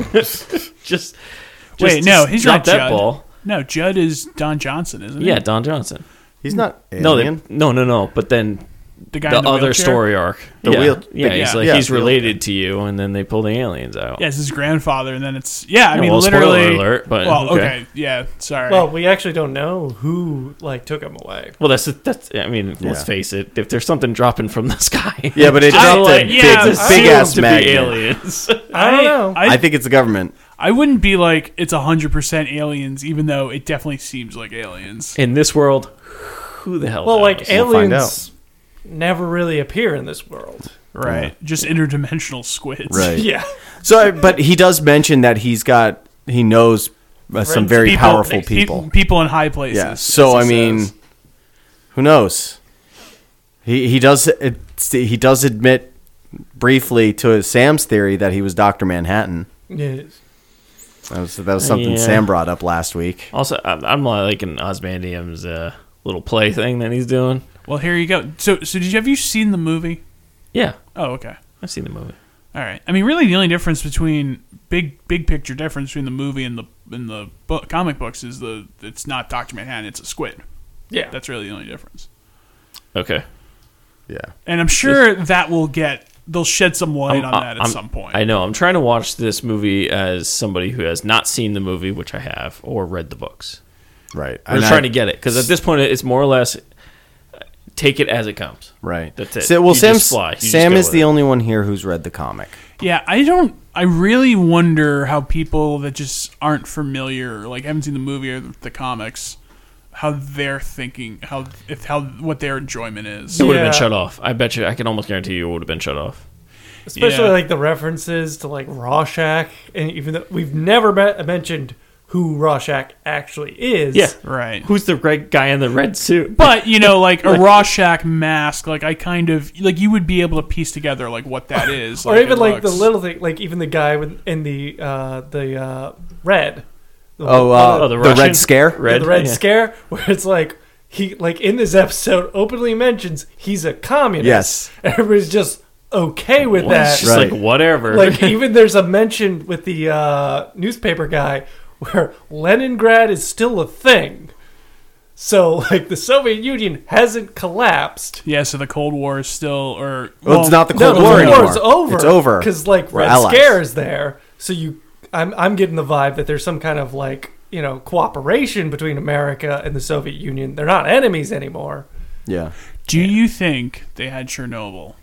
just, just Wait, no, he's drop not that Judd. ball. No, Judd is Don Johnson, isn't he? Yeah, Don Johnson. he's not No, they, alien. no, no, no. But then the guy the, in the other wheelchair? story arc. The yeah, wheel- yeah, the- he's yeah. like Yeah, he's the related to you, and then they pull the aliens out. Yeah, it's his grandfather, and then it's yeah. I Yeah, mean, well, spoiler literally. alert, but well, okay. okay. yeah. Sorry. Well, we actually don't know who like took him away. Well, that's that's. I mean, let's Yeah. face it. If there's something dropping from the sky, Yeah, but it just dropped like, a yeah, big, I big assume ass to be magnet. aliens. I don't know. I, I think it's the government. I wouldn't be like it's a hundred percent aliens, even though it definitely seems like aliens. In this world, who the hell? Well, knows? like We'll find aliens never really appear in this world. Right. Just interdimensional squids. Right. Yeah. So, but he does mention that he's got, he knows uh, some very People- powerful pe- people. People in high places. Yeah. So, as I he mean, says. who knows? He he does it's- he does admit briefly to Sam's theory that he was Doctor Manhattan. Yes. That was that was something Yeah. Sam brought up last week. Also, I'm, I'm liking Osmandium's uh, little play thing that he's doing. well, here you go. So, so did you have you seen the movie? Yeah, Oh, okay. I've seen the movie. All right. I mean, really, the only difference between big, big picture difference between the movie and the in the book, comic books is the it's not Doctor Manhattan, it's a squid. Yeah. That's really the only difference. Okay, Yeah. And I'm sure that will get they'll shed some light I'm- on that at I'm- some point. I know. I'm trying to watch this movie as somebody who has not seen the movie, which I have, or read the books. Right. I'm And trying I- to get it because at this point, it's more or less uh, take it as it comes. Right. That's it. So, well, You Sam's, just fly. You just Sam go is with the it. only one here who's read the comic. Yeah, I don't. I really wonder how people that just aren't familiar, like haven't seen the movie or the comics, how they're thinking, how if how what their enjoyment is. It would have Yeah. been shut off. I bet you. I can almost guarantee you it would have been shut off. Especially Yeah. like the references to like Rorschach, and even though we've never met, mentioned who Rorschach actually is. Yeah. Right. Who's the red guy in the red suit? But, you know, like a Rorschach mask, like I kind of, like you would be able to piece together like what that is. Or like, even it like the looks- little thing, like even the guy with, in the uh, the uh, red. The, Oh, uh, Oh, the the, Russian? Red Scare. yeah, Red, the red yeah. scare, where it's like he like in this episode openly mentions he's a communist. Yes. Everybody's just okay with Well, it's that. just Right. like whatever. Like even there's a mention with the uh, newspaper guy where Leningrad is still a thing. So like the Soviet Union hasn't collapsed. Yeah, so the Cold War is still, or Well, it's not the No, Cold the War war anymore. is over. It's over. Because like We're Red allies. Scare is there. So you, I'm I'm getting the vibe that there's some kind of like you know cooperation between America and the Soviet Union. They're not enemies anymore. Yeah. Do you think they had Chernobyl?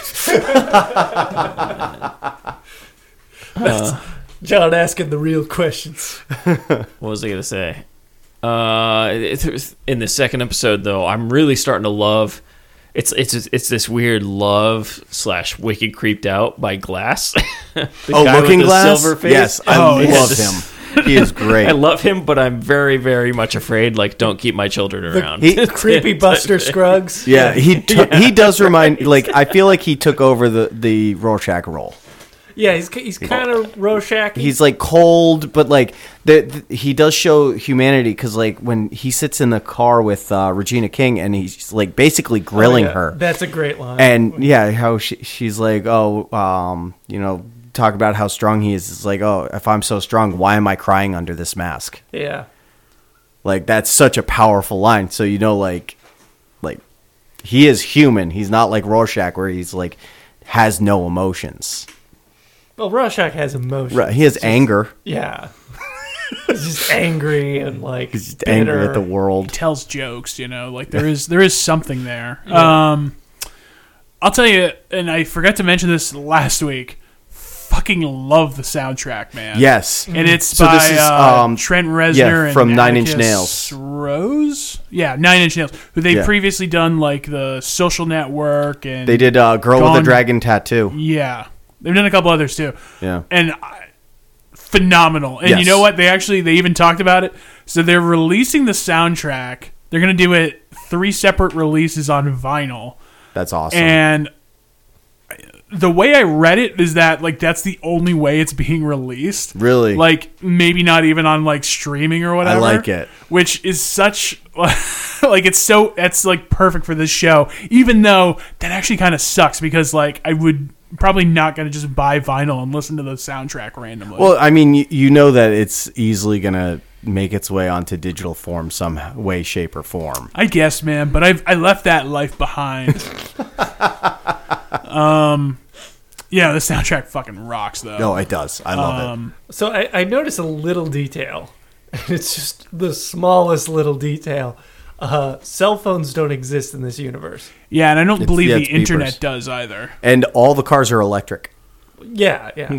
John asking the real questions. What was I gonna say? Uh, it, it was- in the second episode, though, I'm really starting to love. It's it's it's this weird love slash wicked creeped out by Glass. The Oh, guy with Looking the Glass. silver face. Yes, I Oh, yeah. love Just- him. He is great. I love him, but I'm very very much afraid. Like, don't keep my children around. he- Creepy Buster Scruggs. Yeah, he t- he does remind like I feel like he took over the the Rorschach role. Yeah, he's he's kind of Rorschach. He's like cold, but like the, the, he does show humanity because like when he sits in the car with uh, Regina King and he's like basically grilling her, That's a great line. and yeah, how she, she's like, oh, um, you know, talk about how strong he is. It's like, oh, if I'm so strong, why am I crying under this mask? yeah. Like that's such a powerful line. So you know, like, like he is human. He's not like Rorschach where he's like has no emotions. Well, Rorschach has emotion. Right, he has anger. Yeah. He's just angry and like He's just bitter. angry at the world. Tells jokes, you know, like there is there is something there. Um, I'll tell you, and I forgot to mention this last week. Fucking love the soundtrack, man. Yes. And it's So by this is, uh, um, Trent Reznor yeah, and from Nine Inch Atticus Nails. Rose. Yeah, Nine Inch Nails, who they've Yeah. previously done like the Social Network and They did uh, Girl with Gone- a Dragon Tattoo. Yeah, they've done a couple others too. Yeah. And I, phenomenal. And Yes. you know what? They actually they even talked about it. So they're releasing the soundtrack. They're gonna do it three separate releases on vinyl. That's awesome. And the way I read it is that like that's the only way it's being released. Really? Like maybe not even on like streaming or whatever. like it. Which is such like it's so that's like perfect for this show. Even though that actually kind of sucks because like I would probably not gonna just buy vinyl and listen to the soundtrack randomly. Well, I mean, you, you know that it's easily going to make its way onto digital form some way, shape, or form. I guess, man, but I I left that life behind. um, yeah, the soundtrack fucking rocks though. No, it does. I love Um, So I, I noticed a little detail. And it's just the smallest little detail. Uh, cell phones don't exist in this universe. yeah, and I don't It's- believe yeah, the it's internet beepers. does either. it. And all the cars are electric. Yeah, yeah.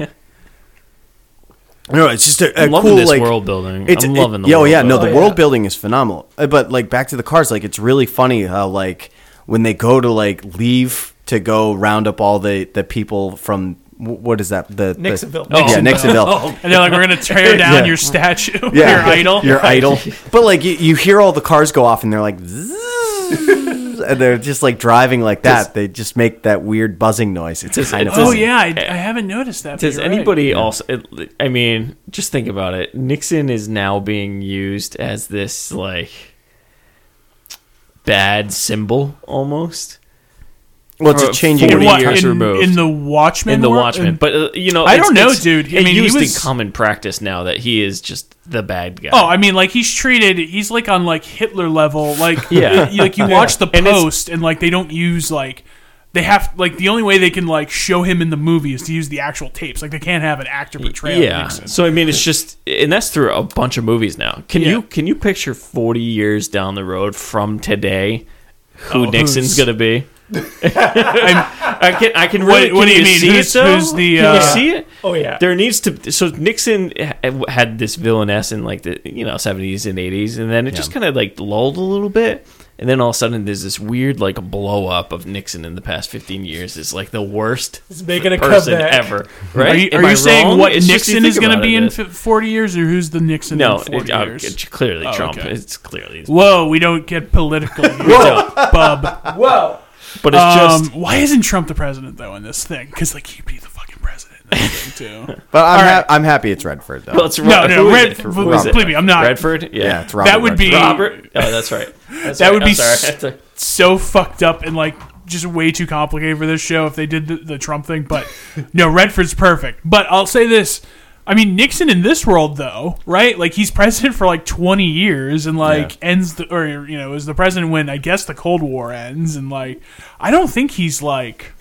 No, it's just a, a I'm loving cool this like world building. It's, I'm it- loving the yo, world yeah, no, building. the Oh, world yeah. building is phenomenal. Uh, But like back to the cars, like it's really funny how like when they go to like leave to go round up all the the people from wh- what is that the the- Nixonville. Oh, yeah, Nixonville. And they're like, we're gonna tear down Yeah. your statue, Yeah, your idol. your idol. But like you, you hear all the cars go off, and they're like, "Zzz," and they're just like driving like that. They just make that weird buzzing noise. It's Does- kind of does- Oh yeah, I, I haven't noticed that. but Does you're right. anybody also? It, I mean, just think about it. Nixon is now being used as this like bad symbol almost well, it's for a changing. in forty what years in, removed. in the Watchmen? in the world? Watchmen. In- But uh, you know, I it's- don't know, it's dude. I mean, he used was- in common practice now that he is just the bad guy. Oh, I mean, like he's treated. He's like on like Hitler level. Like, Yeah. it- like you watch the And it's- post, and like they don't use like they have like the only way they can like show him in the movie is to use the actual tapes. Like they can't have an actor portrayal. of yeah. Nixon. So I mean, it's just, and that's through a bunch of movies now. Can Yeah. you can you picture forty years down the road from today who Oh, Nixon's who's- gonna be? I can I can What- really. what can do you mean? See Who's- it, though? who's the, Can uh, you see it? Oh, yeah. There needs to. So Nixon ha- had this villainess in like the you know seventies and eighties, and then it just kind of like lulled a little bit, And then all of a sudden, there's this weird like blow up of Nixon in the past fifteen years. It's like the worst He's making a person comeback. ever. Right? Are you, Am are I you saying wrong? what It's just you Nixon is think going to about be it, in it- f- forty years, or who's the Nixon No, in forty it, uh, years? it's clearly Oh, Trump. okay. It's clearly, Whoa, we don't get political here, bub. Whoa. but it's Um, just why isn't Trump the president though in this thing? Because like he'd be the fucking president in this thing too. But I'm All ha- right. I'm happy it's Redford though. well, it's No, no, who is Red- it? f- Who is it? believe me, I'm not. Redford. Yeah, yeah, it's Robert That would be- Redford. Robert. Oh, that's right. That's That right. would I'm be sorry. so fucked up and like just way too complicated for this show if they did the, the Trump thing. But no, Redford's perfect. But I'll say this. I mean, Nixon in this world, though, right? Like, he's president for like twenty years and like Yeah. ends the, or you know, is the president when I guess the Cold War ends. And like, I don't think he's like,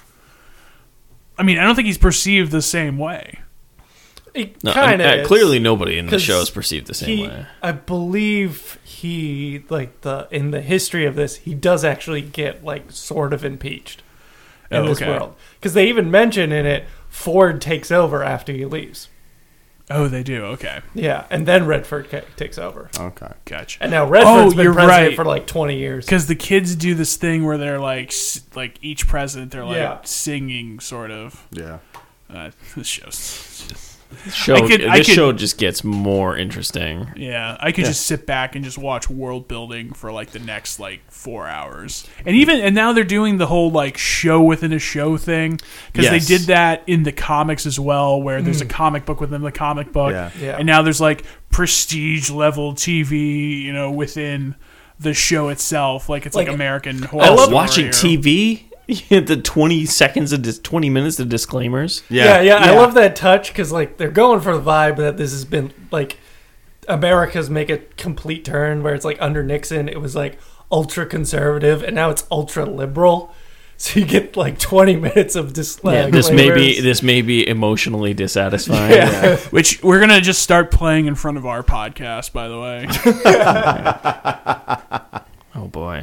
I mean, I don't think he's perceived the same way. It No, kind and, uh, of clearly nobody in the 'Cause show is perceived the same he, way. I believe he like the in the history of this, he does actually get like sort of impeached in Oh, this okay. world because they even mention in it Ford takes over after he leaves. Oh, they do. Okay, Yeah, and then Redford ca- takes over, Okay. gotcha. and now Redford's Oh, been you're president right. for like twenty years. Because the kids do this thing where they're like, s- like each president, they're like Yeah. singing, sort of. Yeah. Uh, this show's just. Show, I could- this I could- show just gets more interesting. Yeah, I could just sit back and just watch world building for like the next like four hours, and even and now they're doing the whole like show within a show thing because Yes. they did that in the comics as well, where there's a comic book within the comic book, Yeah. Yeah. and now there's like prestige level T V, you know, within the show itself, like it's like, Like, American Horror. I love Story watching or- T V. The twenty seconds of dis- twenty minutes of disclaimers. Yeah, yeah, I Yeah. love that touch because like they're going for the vibe that this has been like America's make a complete turn where it's like under Nixon it was like ultra conservative and now it's ultra liberal. So you get like twenty minutes of dis- Yeah, like, this may be flavors. this may be emotionally dissatisfying. Yeah. which we're gonna just start playing in front of our podcast, by the way. Oh boy,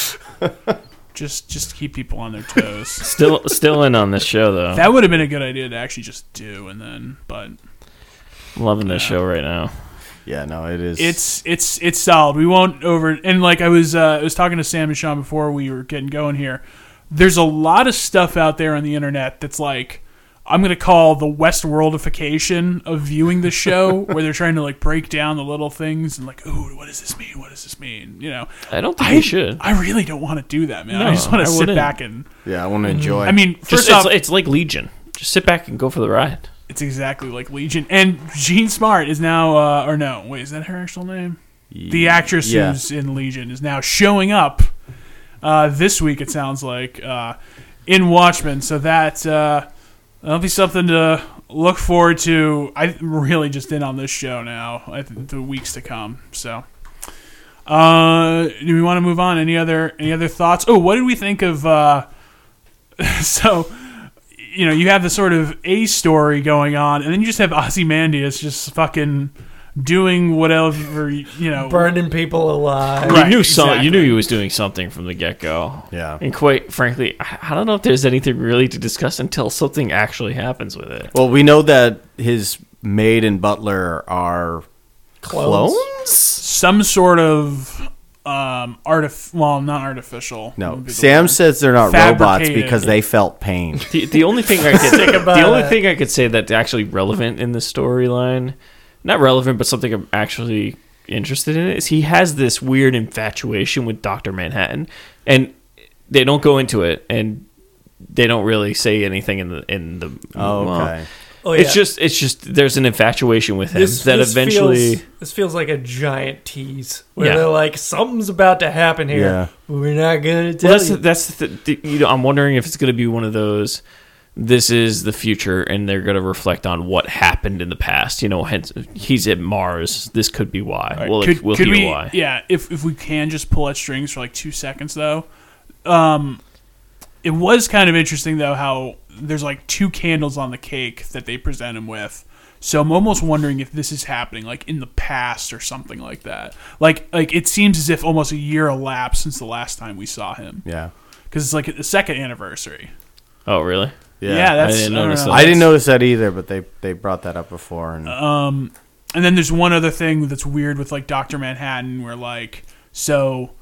just just to keep people on their toes. still still in on this show though. That would have been a good idea to actually just do, and then, but I'm loving this show right now. Yeah, no, it is. it's it's it's solid. We won't over and like I was uh, I was talking to Sam and Sean before we were getting going here. There's a lot of stuff out there on the internet that's like I'm gonna call the Westworldification of viewing the show, where they're trying to like break down the little things and like, ooh, what does this mean? What does this mean? You know, I don't think I we should. I really don't want to do that, man. No, I just want I to sit wouldn't. back and. Yeah, I want to enjoy. I mean, Just, first it's, off, it's like Legion. Just sit back and go for the ride. it's exactly like Legion. And Jean Smart is now, uh, or no, wait, is that her actual name? The actress yeah. who's in Legion is now showing up uh, this week, it sounds like, uh, in Watchmen. So that, uh, that'll be something to look forward to. I'm really just in on this show now, I think, the weeks to come. So, uh, do we want to move on? Any other any other thoughts? Oh, what did we think of? Uh, so, you know, you have the sort of A story going on, and then you just have Ozymandias just fucking doing whatever, you know. burning people alive. Right, you knew some, exactly. You knew he was doing something from the get go. Yeah. And quite frankly, I I don't know if there's anything really to discuss until something actually happens with it. Well, we know that his maid and butler are Clones? clones. Some sort of um artif well, not artificial. No, would be the Sam word. says they're not robots Fabricated. because they felt pain. The, the only thing I could Think about the only it. thing I could say that's actually relevant in the storyline, not relevant, but something I'm actually interested in, is he has this weird infatuation with Doctor Manhattan, and they don't go into it, and they don't really say anything in the in the. Oh, well, okay. Oh, yeah. It's just it's just there's an infatuation with him This, that this eventually. feels, this feels like a giant tease where Yeah. they're like, something's about to happen here. Yeah. We're not gonna tell Well, that's you. that's the, the, you know I'm wondering if it's going to be one of those. This is the future, and they're going to reflect on what happened in the past. You know, hence he's at Mars. This could be why. Right. We'll, could, we'll could hear we, why. Yeah, if if we can just pull at strings for like two seconds though. Um it was kind of interesting though how there's like two candles on the cake that they present him with. So I'm almost wondering if this is happening like in the past or something like that. Like like it seems as if almost a year elapsed since the last time we saw him. Yeah. Because it's like the second anniversary. Oh, really? Yeah, that's I didn't I don't notice know. that. I didn't notice that either, but they they brought that up before. And Um, and then there's one other thing that's weird with like Doctor Manhattan, where like so,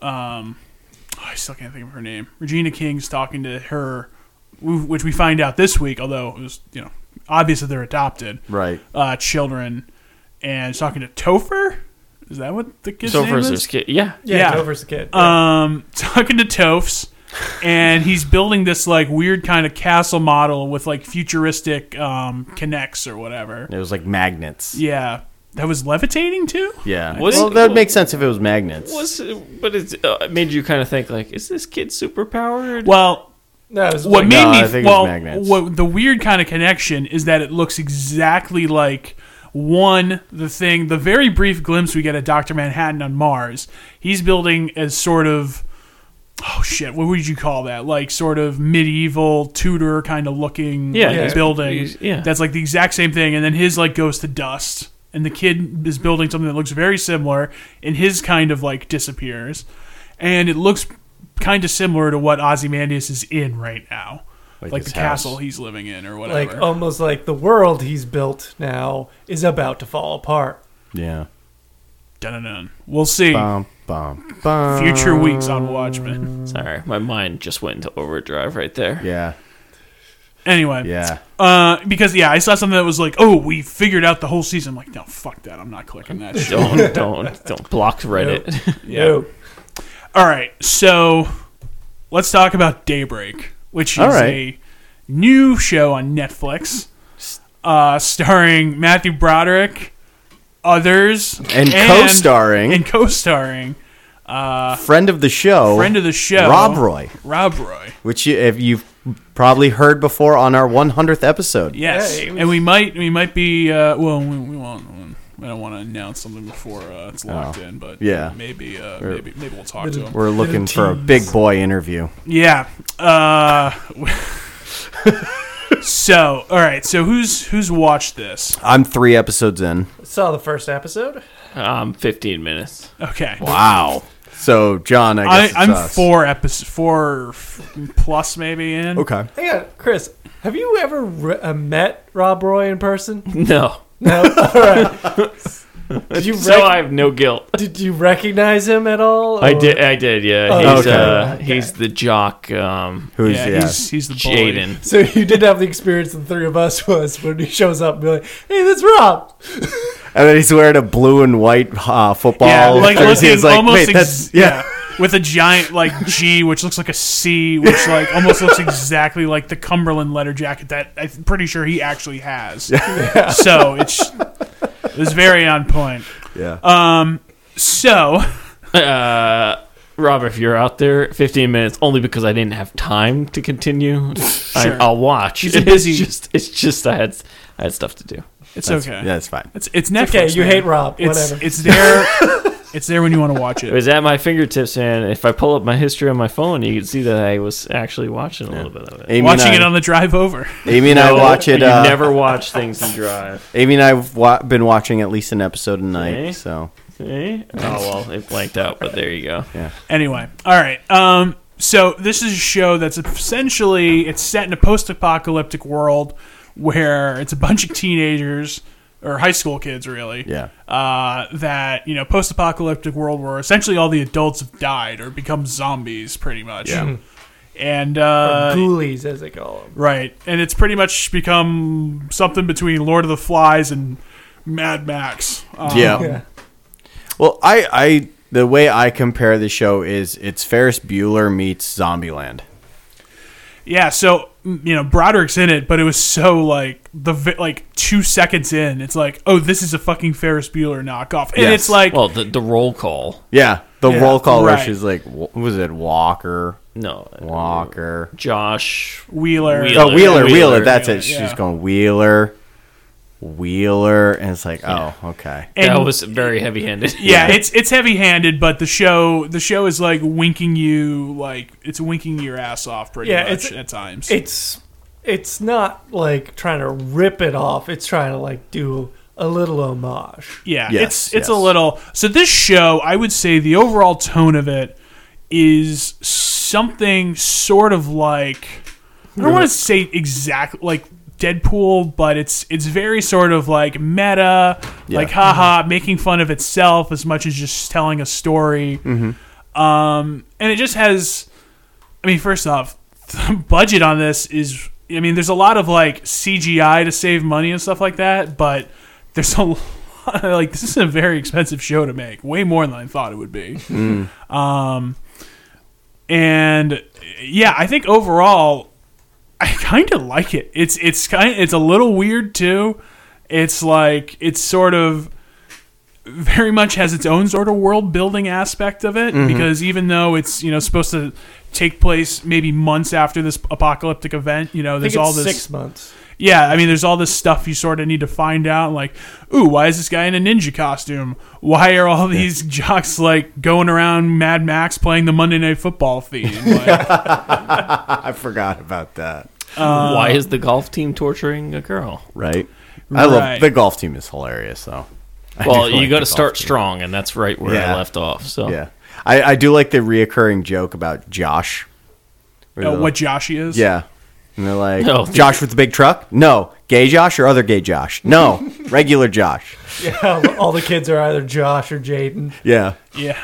um, oh, I still can't think of her name. Regina King's talking to her, which we find out this week, although it was, you know, obvious that they're adopted. Right. Uh, children. And she's talking to Topher. Is that what the kid's name Topher's is? his kid. Yeah. Yeah, Yeah. Topher's a kid. Yeah. Um, talking to Tophs. And he's building this like weird kind of castle model with like futuristic um, connects or whatever. It was like magnets. Yeah. That was levitating too? Yeah. Was well, it- that would make sense if it was magnets. Was but it's, uh, it made you kind of think like, is this kid super powered? Well, no, it was what like- made No, me I think it was well, magnets. what the weird kind of connection is that it looks exactly like one the thing the very brief glimpse we get of Doctor Manhattan on Mars. He's building as sort of oh shit, what would you call that? Like sort of medieval Tudor kind of looking Yeah, like, yeah. building. He's- yeah. That's like the exact same thing, and then his like goes to dust. And the kid is building something that looks very similar, and his kind of like disappears. And it looks kind of similar to what Ozymandias is in right now. Like Like, his the house. castle he's living in or whatever. like almost like the world he's built now is about to fall apart. Yeah. Dun-dun-dun. We'll see. Bum, bum, bum. Future weeks on Watchmen. Sorry, my mind just went into overdrive right there. Yeah. Anyway. Yeah. Uh, because, yeah, I saw something that was like, oh, we figured out the whole season. I'm like, no, fuck that. I'm not clicking that shit. Don't don't don't block Reddit. Yeah. All right, so let's talk about Daybreak, which is All right. a new show on Netflix, uh, starring Matthew Broderick, others, And co-starring- and co-starring Friend of the show. friend of the show, Rob Roy. Rob Roy. Which you, if you've probably heard before on our one hundredth episode. Yes, Hey, it was- and we might we might be uh, well, we, we won't. I don't want to announce something before uh, it's locked in, but Yeah. maybe uh, maybe maybe we'll talk to him. We're looking for a big boy interview. Yeah. Uh, so, all right. So, who's who's watched this? I'm three episodes in. Saw the first episode. Um, fifteen minutes. Okay. Wow. So, John, I I, guess it's I'm us. four episodes, four f- plus maybe in. Okay. Hang on, Chris. Have you ever re- uh, met Rob Roy in person? No. No. All right. Did you So rec- I have no guilt. did you recognize him at all? I or- did. I did. Yeah. Oh, he's okay. uh, Okay. he's the jock. Um, Who's Yeah, yeah? he's he's the bully. Jaden. So you did have the experience the three of us was when he shows up and be like, "Hey, that's Rob." And then he's wearing a blue and white uh, football Yeah, like jersey. looking It's like, almost wait, ex- that's yeah. with a giant like G, which looks like a C, which like almost looks exactly like the Cumberland letter jacket that I'm pretty sure he actually has. So it's it was very on point. Yeah. Um, so Uh, Robert, if you're out there, fifteen minutes only because I didn't have time to continue. Sure. I, I'll watch. He's a busy- It's just, it's just I had I had stuff to do. it's That's- okay. Yeah, it's fine. It's it's Netflix. Okay, you man. hate Rob. It's Whatever. it's there. It's there when you want to watch It it. was at my fingertips, and if I pull up my history on my phone, you can see that I was actually watching a little bit of it. Amy Watching and I, it on the drive over. Amy and I No, watch it. You Uh, never watch things and drive. Amy and I've wa- been watching at least an episode a night. Okay. So See? Oh well, it blanked out, but there you go. Anyway, all right. Um, so this is a show that's essentially it's set in a post-apocalyptic world where it's a bunch of teenagers or high school kids, really. yeah. Uh, that you know, post-apocalyptic world where essentially all the adults have died or become zombies, pretty much. Yeah. And uh, Ghoulies, as they call them. right, and it's pretty much become something between Lord of the Flies and Mad Max. Um, Yeah. Yeah. Well, I, I the way I compare the show is it's Ferris Bueller meets Zombieland. Yeah, so you know Broderick's in it, but it was so like the vi- like two seconds in, it's like, oh, this is a fucking Ferris Bueller knockoff, and Yes. it's like, Well, the the roll call. Yeah, the Yeah, roll call where right. she's like, wh- who was it Walker? No, Walker. Josh. Wheeler. Wheeler. Oh, Wheeler, Wheeler. Wheeler, That's Wheeler, it. yeah. She's going Wheeler, Wheeler, and it's like, Yeah. oh, okay. And- that was very heavy-handed. yeah, it's it's heavy handed, but the show the show is like winking you like it's winking your ass off pretty Yeah, much it's- at times. It's it's not like trying to rip it off. It's trying to like do a little homage. Yeah, Yes, it's it's yes. a little. So this show, I would say, the overall tone of it is something sort of like I don't want to say exactly like Deadpool, but it's it's very sort of like meta, Yeah. like haha, making fun of itself as much as just telling a story. Um, and it just has, I mean, first off, the budget on this is, I mean, there's a lot of like C G I to save money and stuff like that, but there's a lot, like, this is a very expensive show to make, way more than I thought it would be. Mm. Um, and yeah, I think overall, I kind of like it. It's it's kind it's a little weird too. It's like it's sort of very much has its own sort of world building aspect of it, mm-hmm. because even though it's, you know, supposed to take place maybe months after this apocalyptic event, you know, there's I think all it's this six months. Yeah, I mean, there's all this stuff you sort of need to find out. Like, ooh, why is this guy in a ninja costume? Why are all these jocks like going around Mad Max playing the Monday Night Football theme? Like, I forgot about that. Uh, Why is the golf team torturing a girl? Right. I Right. love the golf team is hilarious though. I Well, do you like got the to start golf team. strong, and that's right where Yeah. I left off. So Yeah, I, I do like the reoccurring joke about Josh. Where uh, they're what like- Josh he is? Yeah, and they're like, No. Josh with the big truck? No, gay Josh or other gay Josh? No, regular Josh. Yeah, all the kids are either Josh or Jaden. Yeah, Yeah.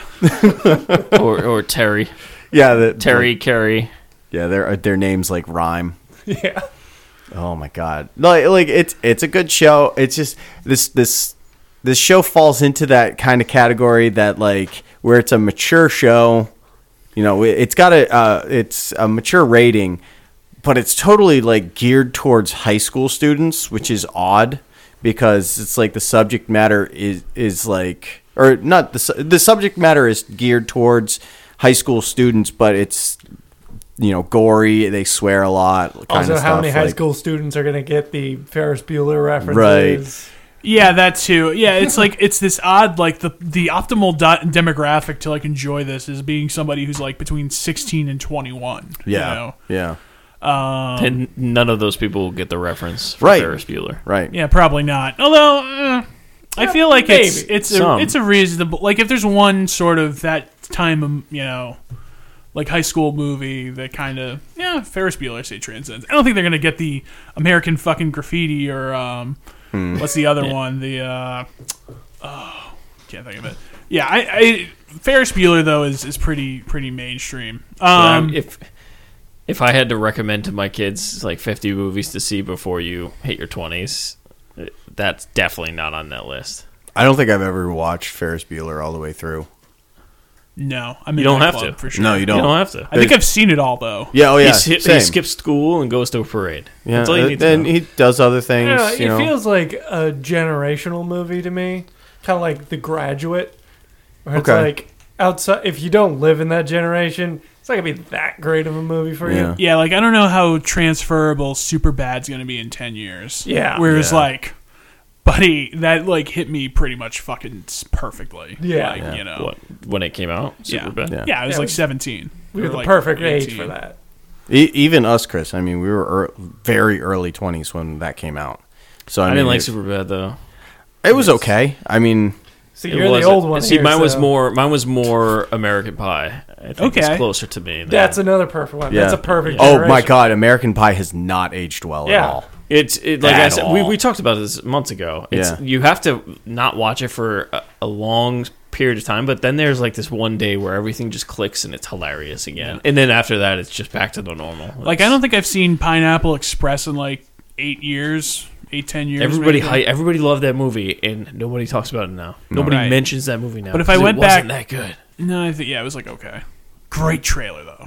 or or Terry, yeah, the, Terry, the- Carey. yeah, their their names like rhyme. Yeah. Oh my god! Like, like it's it's a good show. It's just this this this show falls into that kind of category that like where it's a mature show. You know, it, it's got a uh, it's a mature rating, but it's totally like geared towards high school students, which is odd because it's like the subject matter is is like or not the su- the subject matter is geared towards high school students, but it's, you know, gory. They swear a lot. Kind Also, of how stuff, many high like- school students are going to get the Ferris Bueller references? Right. Yeah, that too. Yeah, it's like it's this odd, like the the optimal do- demographic to like enjoy this is being somebody who's like between sixteen and twenty-one. Yeah, You know? yeah, Um, And none of those people will get the reference for Right. Ferris Bueller. right. yeah, probably not. Although uh, I feel like it's maybe. it's a, Some. it's a reasonable, like if there's one sort of that time of, you know, like high school movie that kind of, yeah, Ferris Bueller I say transcends. I don't think they're gonna get the American fucking Graffiti or um, what's the other one? The uh, oh, can't think of it. Yeah, I, I Ferris Bueller though is, is pretty pretty mainstream. Um, Um, if if I had to recommend to my kids like fifty movies to see before you hit your twenties, that's definitely not on that list. I don't think I've ever watched Ferris Bueller all the way through. no, I'm You in don't that have club to. for sure. No, you don't. You don't have to. I think I've seen it all though. Yeah, oh yeah, he, sk- he same. skips school and goes to a parade. Yeah, That's all you uh, need to then know. he does other things. Yeah, you it know. feels like a generational movie to me. Kind of like The Graduate. Where it's Okay. like, outside, if you don't live in that generation, it's not going to be that great of a movie for Yeah. you. Yeah, like I don't know how transferable Superbad's going to be in ten years. Yeah. Whereas Yeah. like, buddy, that like hit me pretty much fucking s- perfectly. Yeah. Like, Yeah. you know. What, when it came out, Yeah. Superbad. Yeah. Yeah, I was Yeah, like we- seventeen. We were Or, the like, perfect age eighteen. for that. E- even us, Chris. I mean, we were ear very early twenties when that came out. So I, I, mean, didn't like it, Superbad though. it was okay. I mean, See, It you're the wasn't- old one. See, here, mine was so more. Mine was more American Pie. I think Okay. it's closer to me. Than, That's another perfect one. Yeah. That's a perfect oh generation. my god, American Pie has not aged well Yeah. at all. It's it, like At I said. We, all. we talked about this months ago. It's Yeah. you have to not watch it for a, a long period of time, but then there's like this one day where everything just clicks and it's hilarious again. And then after that, it's just back to the normal. Like I don't think I've seen Pineapple Express in like eight years, eight ten years. Everybody, maybe. hi- everybody loved that movie, and nobody talks about it now. Nobody Right. mentions that movie now. But if I because went it wasn't back- that good. No, I think yeah, it was like okay. Great trailer though.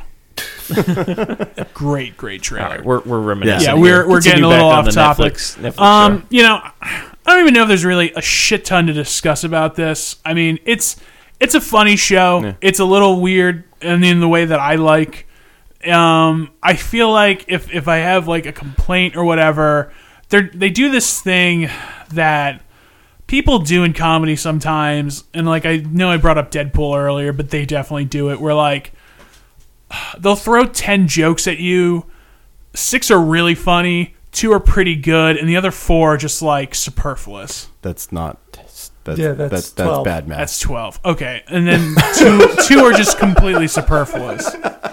great, great All trailer. right, we're we're reminiscing. Yeah, here. we're- we're Continue getting a back little on off the topic. Netflix, Netflix Um, show. you know, I don't even know if there's really a shit ton to discuss about this. I mean, it's it's a funny show. Yeah. It's a little weird, and in the way that I like. Um, I feel like if if I have like a complaint or whatever, they they do this thing that people do in comedy sometimes, and like I know I brought up Deadpool earlier, but they definitely do it. Where like they'll throw ten jokes at you, six are really funny, two are pretty good, and the other four are just like superfluous. That's not. That's, Yeah, that's that's that's twelve. bad math. That's twelve. Okay, and then two two are just completely superfluous.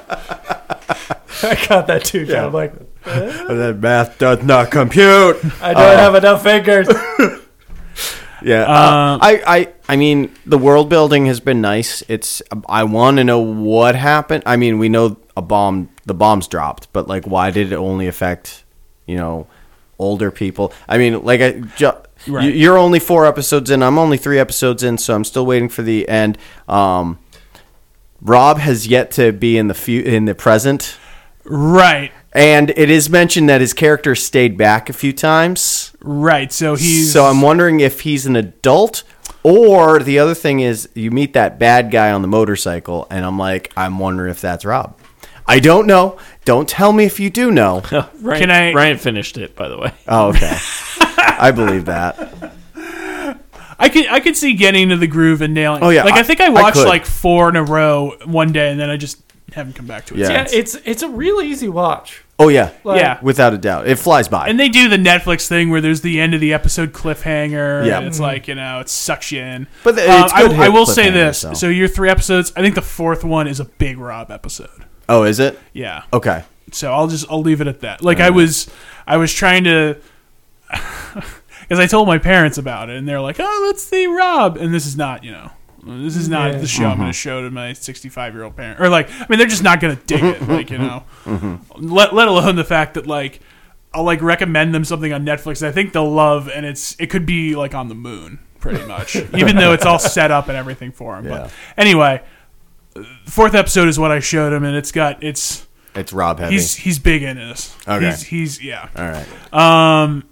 I got that too, John. I'm like, that math does not compute. I don't have enough fingers. Yeah, uh, Uh, I, I, I mean, the world building has been nice. It's, I want to know what happened. I mean, we know a bomb, the bomb's dropped, but like, why did it only affect, you know, older people? I mean, like, I, ju- Right. you- you're only four episodes in. I'm only three episodes in, so I'm still waiting for the end. Um, Rob has yet to be in the fu- in the present, Right. and it is mentioned that his character stayed back a few times. Right. So he's. So I'm wondering if he's an adult, or the other thing is you meet that bad guy on the motorcycle, and I'm like, I'm wondering if that's Rob. I don't know. Don't tell me if you do know. Ryan, Can I- Ryan finished it, by the way. Oh, okay. I believe that. I could I could see getting into the groove and nailing. Oh, yeah, Like I, I- think I I watched could. like four in a row one day, and then I just haven't come back to it. Yeah. Yeah, since. it's it's a real easy watch. Oh, yeah. Like, Yeah. Without a doubt. It flies by. And they do the Netflix thing where there's the end of the episode cliffhanger. Yeah. And it's like, you know, it sucks you in. But the- Uh, it's I, good I hit will say cliffhanger, this. so. So your three episodes, I think the fourth one is a big Rob episode. Oh, is it? Yeah. Okay. So I'll just I'll leave it at that. Like I was I was trying to because I told my parents about it and they're like, "Oh, let's see Rob." And this is not, you know, this is not Yeah. the show I'm going to show to my sixty-five year old parent. Or like, I mean, they're just not going to dig it. Like, you know, let let alone the fact that like I'll like recommend them something on Netflix that I think they'll love, and it's it could be like on the moon pretty much, even though it's all set up and everything for them. Yeah. But anyway, the fourth episode is what I showed him, and it's got it's. It's Rob heavy. He's he's big in this. Okay. He's, he's yeah. All right. Um.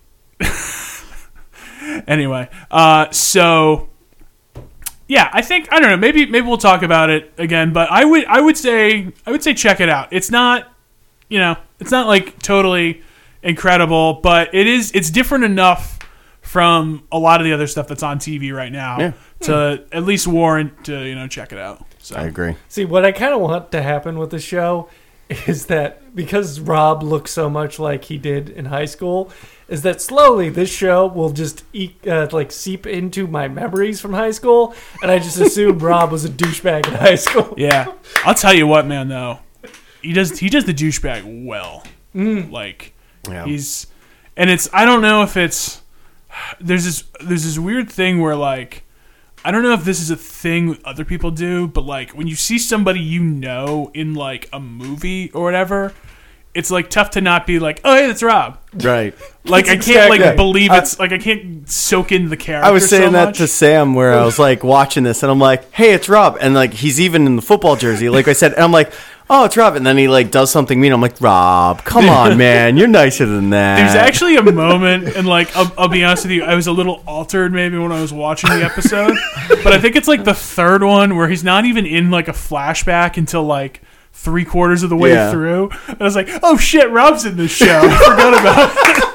Anyway, uh, so yeah, I think I don't know. Maybe maybe we'll talk about it again. But I would I would say I would say check it out. It's not, you know, it's not like totally incredible, but it is. It's different enough from a lot of the other stuff that's on T V right now Yeah. to at least warrant to you know check it out. So I agree. See, what I kind of want to happen with the show is that because Rob looks so much like he did in high school, is that slowly this show will just eat, uh, like seep into my memories from high school, and I just assume Rob was a douchebag in high school. Yeah, I'll tell you what, man. Though he does, he does the douchebag well. Like Yeah. he's, and it's. I don't know if it's. There's this. There's this weird thing where like, I don't know if this is a thing other people do, but like when you see somebody you know in like a movie or whatever, it's like tough to not be like, oh hey, that's Rob. Right. Like I That's can't like exactly- believe I- it's like I can't soak in the character. I was saying so that much. to Sam where I was like watching this and I'm like, hey, it's Rob. And like he's even in the football jersey, like I said. And I'm like, oh, it's Rob. And then he like does something mean. I'm like, Rob, come on, man. You're nicer than that. There's actually a moment, and like I'll, I'll be honest with you, I was a little altered maybe when I was watching the episode, but I think it's like the third one where he's not even in like a flashback until like three quarters of the way Yeah. through. And I was like, oh shit, Rob's in this show. I forgot about it.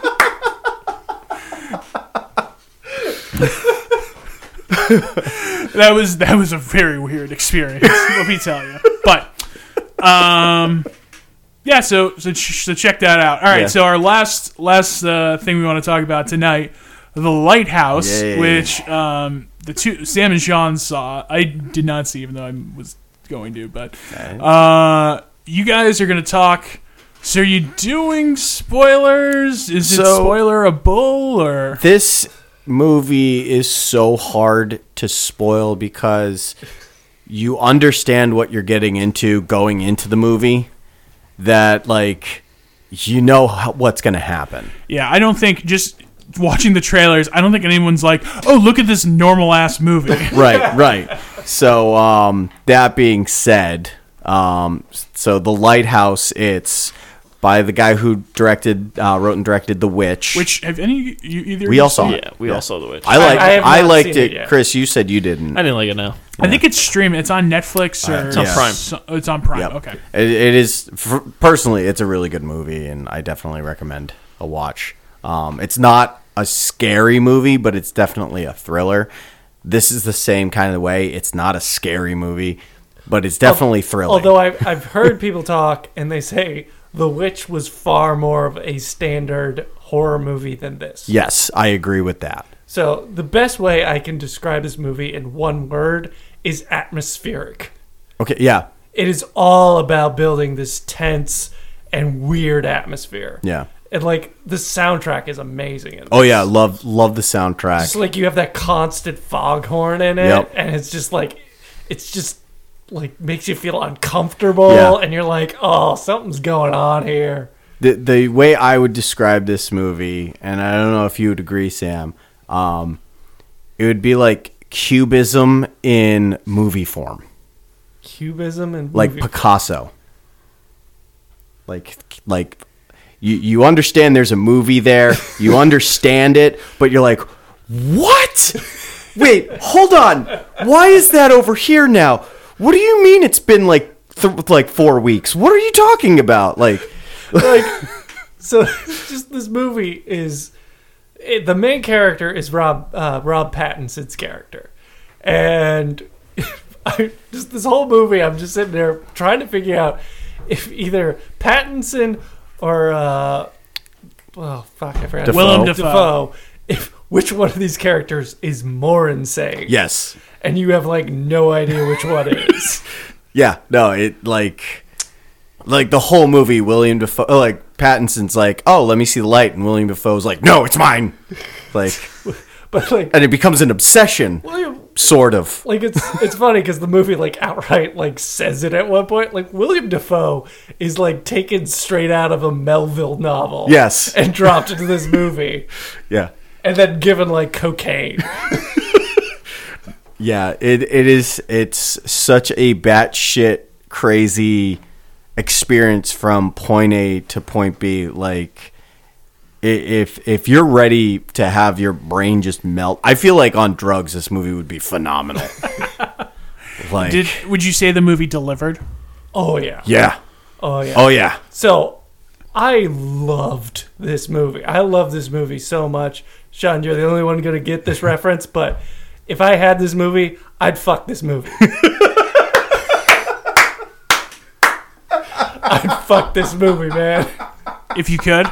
that was that was a very weird experience. Let me tell you, but. Um, yeah, so so, ch- so check that out. All right, Yeah. so our last last uh, thing we want to talk about tonight, The Lighthouse, Yay. which um, the two Sam and Sean saw. I did not see, even though I was going to. But uh, you guys are going to talk. So are you doing spoilers? Is it So- spoilerable or? This movie is so hard to spoil because you understand what you're getting into going into the movie, that like you know how, what's going to happen. Yeah, I don't think just watching the trailers. I don't think anyone's like, oh, look at this normal ass movie. Right, right. So um, that being said, um, so The Lighthouse, it's by the guy who directed, uh, wrote and directed The Witch. Which have any you either? We of you all saw seen? it. Yeah, we all saw The Witch. I like. I have I, not liked seen it. it yet. Chris, you said you didn't. I didn't like it now. I think it's streaming. It's on Netflix or It's on Yeah. Prime. So- it's on Prime. Yep. Okay. It, it is for, personally, it's a really good movie, and I definitely recommend a watch. Um, it's not a scary movie, but it's definitely a thriller. This is the same kind of way. It's not a scary movie, but it's definitely thrilling. Although I've, I've heard people talk and they say The Witch was far more of a standard horror movie than this. yes, I agree with that. So the best way I can describe this movie in one word is atmospheric. Okay, yeah, It is all about building this tense and weird atmosphere. yeah. And like the soundtrack is amazing. In Oh this. yeah, love love the soundtrack. Just like you have that constant foghorn in it, Yep. and it's just like, it's just like makes you feel uncomfortable, Yeah. and you're like, oh, something's going on here. The the way I would describe this movie, and I don't know if you would agree, Sam, um, it would be like Cubism in movie form, Cubism and like movie- Picasso. Like like you you understand there's a movie there, you understand it, but you're like, what? Wait, hold on. Why is that over here now? What do you mean it's been like th- like four weeks? What are you talking about? Like. like so just this movie is it, the main character is Rob uh, Rob Pattinson's character, and I just this whole movie I'm just sitting there trying to figure out if either Pattinson or uh oh fuck I forgot Dafoe. Willem Dafoe. Dafoe if which one of these characters is more insane. Yes. And you have like no idea which one is. Yeah, no, it like like the whole movie, William Dafoe, oh, like Pattinson's like, oh, let me see the light, and William Dafoe's like, no, it's mine, like, But like and it becomes an obsession, William sort of. Like it's it's funny because the movie like outright like says it at one point. Like William Dafoe is like taken straight out of a Melville novel. Yes. And dropped into this movie, Yeah, and then given like cocaine. yeah, it it is. It's such a batshit crazy experience from point A to point B. Like, i- if if you're ready to have your brain just melt, I feel like on drugs, this movie would be phenomenal. Like, Did would you say the movie delivered? Oh yeah. yeah, Oh yeah. oh yeah. So I loved this movie. I love this movie so much. Sean, you're the only one gonna get this reference, but if I had this movie, I'd fuck this movie. I'd fuck this movie, man. If you could,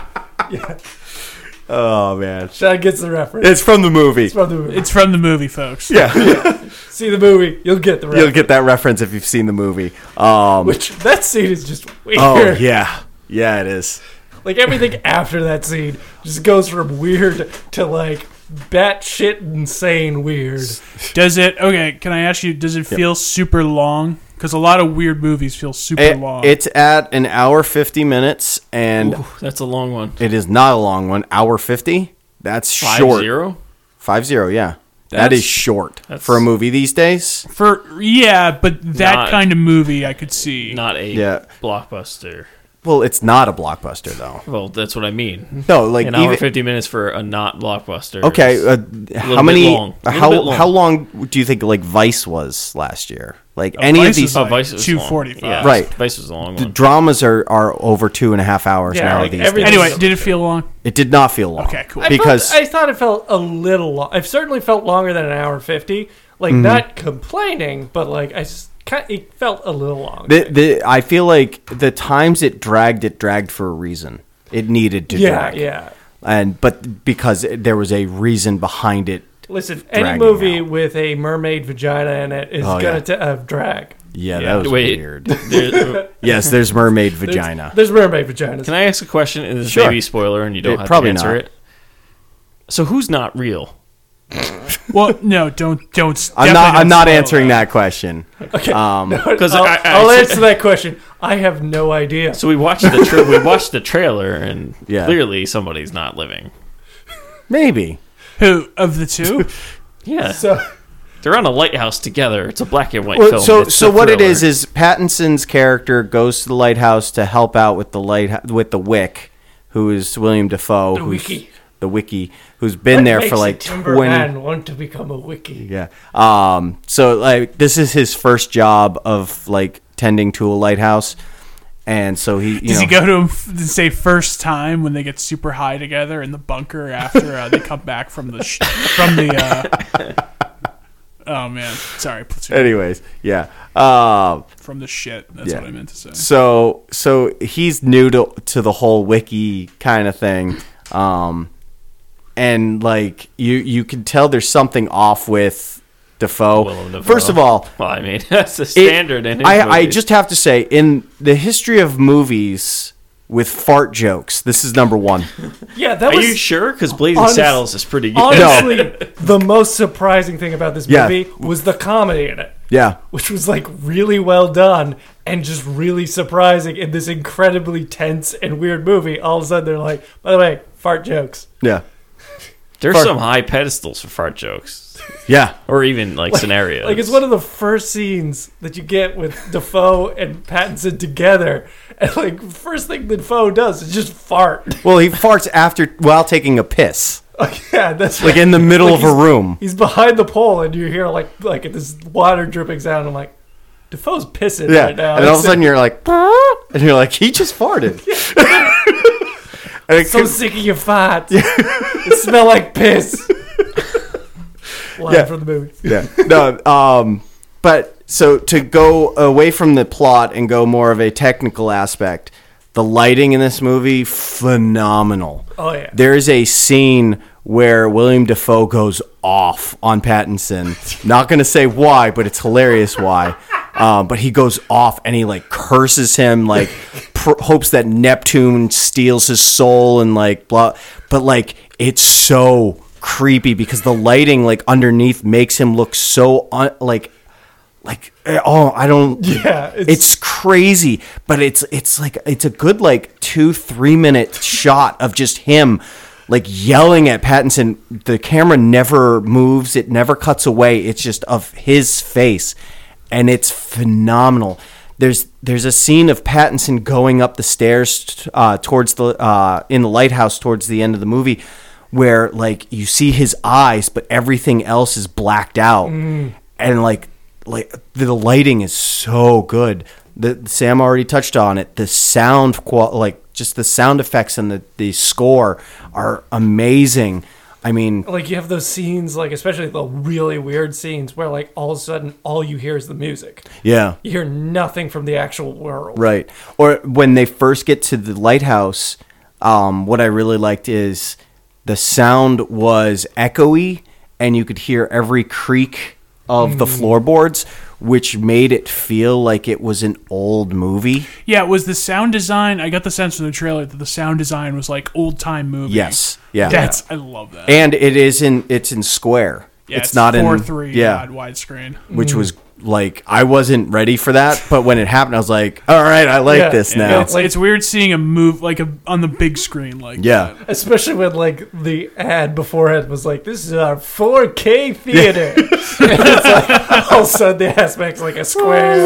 Oh man, Sean gets the reference. it's from the movie. From the movie. it's from the movie, folks. Yeah, See the movie, you'll get the reference. you'll get that reference if you've seen the movie. Um, Which that scene is just weird. oh yeah, yeah, it is. Like everything after that scene just goes from weird to like batshit insane weird. Does it? Okay, can I ask you? Does it feel super long? Because a lot of weird movies feel super It- long. it's at an hour fifty minutes, and Ooh, that's a long one. it is not a long one. Hour fifty. That's Five short. zero. Five zero. Yeah, that That's- is short that's- for a movie these days. For yeah, but that Not- kind of movie I could see. Not a Yeah. blockbuster. Well, it's not a blockbuster though. Well, that's what I mean. No, like An hour even fifty minutes for a not blockbuster. okay. is- Uh, how bit many? long. A little How bit long. how long do you think like Vice was last year? Like any Vice of these was Oh, like Vice was two long. forty-five. Yeah, Right. Vice was a long the one. dramas are are over two and a half hours Yeah, now like these everything- days. Anyway, did it feel long? It did not feel long. Okay, cool. I Because felt, I thought it felt a little long. I've certainly felt longer than an hour fifty. Like Mm-hmm. not complaining, but like I s- kind it felt a little long. the, the I feel like the times it dragged, it dragged for a reason. It needed to yeah, drag. yeah. And but because there was a reason behind it. Listen, any Dragging movie out. with a mermaid vagina in it is Oh, gonna yeah. t- uh, drag. Yeah, Yeah, that was wait. weird. There- Yes, there's mermaid There's- vagina. There's, mermaid vaginas. Can I ask a question? And this Sure. may be a spoiler, and you don't It- have probably to answer not. it. So who's not real? Well, no, don't don't. I'm definitely not. I'm don't not spoil answering that question. Okay, Um, Because I'll, I, I, I'll answer that question. I have no idea. So we watched the tra- we watched the trailer, and Yeah. clearly somebody's not living. maybe. Who of the two? Yeah, So they're on a lighthouse together. It's a black and white Well, film. so It's so a what it thriller. is is Pattinson's character goes to the lighthouse to help out with the light with the Wick, who is William Dafoe, The who's Wiki. the Wiki, who's been what there makes for a like timber twenty. man want to become a wiki. Yeah. Um. So like this is his first job of like tending to a lighthouse, and so he you Does know he go to him f- and say first time when they get super high together in the bunker after uh, they come back from the sh- from the? Uh, oh man, sorry, platoon. Anyways, yeah. Um. From the shit. That's Yeah. what I meant to say. So so he's new to to the whole wiki kind of thing. Um. And like you you can tell there's something off with Dafoe. Willem Dafoe. First of all, Well, I mean, that's a it- standard in his I, I movies. just have to say, in the history of movies with fart jokes. This is number one. Yeah, that Are was you sure? Because Blazing honest- Saddles is pretty good. honestly the most surprising thing about this Yeah. movie was the comedy in it, Yeah. which was like really well done and just really surprising in this incredibly tense and weird movie. All of a sudden, they're like, by the way, fart jokes. Yeah. There's Fart- some high pedestals for fart jokes, Yeah. or even like, scenarios. Like, it's one of the first scenes that you get with Defoe and Pattinson together. And, like, first thing Defoe does is just fart. Well, he farts after while taking a piss, Like, yeah, that's like in the middle Like of a he's- room. He's behind the pole, and you hear, like, like this water dripping sound. I'm like, Defoe's pissing Yeah. right now. And all of a It's- sudden, you're like, and you're like, he just farted. And it so could- sick of your farts. It smell like piss. Line Yeah. from the movie. yeah. No. Um. But so to go away from the plot and go more of a technical aspect, the lighting in this movie phenomenal. Oh, yeah. There is a scene where William Dafoe goes off on Pattinson. Not going to say why, but it's hilarious why. Um, but he goes off and he like curses him, like pr- hopes that Neptune steals his soul and like blah. But like it's so creepy because the lighting like underneath makes him look so un- like like oh I don't Yeah, it's, it's- crazy, but it's it's like it's a good like two three minute shot of just him like yelling at Pattinson. The camera never moves, it never cuts away, it's just of his face, and it's phenomenal. There's there's a scene of Pattinson going up the stairs uh, towards the uh, in the lighthouse towards the end of the movie, where like you see his eyes, but everything else is blacked out, Mm. and like like the lighting is so good. The Sam already touched on it. The sound, qual- like just the sound effects and the the score are amazing. I mean, Like, you have those scenes, like, especially the really weird scenes where, like, all of a sudden, all you hear is the music. yeah. You hear nothing from the actual world. Right. Or when they first get to the lighthouse, um, what I really liked is the sound was echoey and you could hear every creak of the floorboards, which made it feel like it was an old movie. Yeah, was the sound design? I got the sense from the trailer that the sound design was like old time movie. Yes. Yeah. That's I love that. And it is in it's in square. yeah, it's, not four in three yeah, widescreen. which was like I wasn't ready for that, but when it happened I was like, "All right, I like Yeah. this Yeah, now." It's, it's weird seeing a move like a on the big screen like Yeah. that. Especially when, like, the ad beforehand was like, this is our four K theater. And it's like, all of a sudden, the aspect's like a square.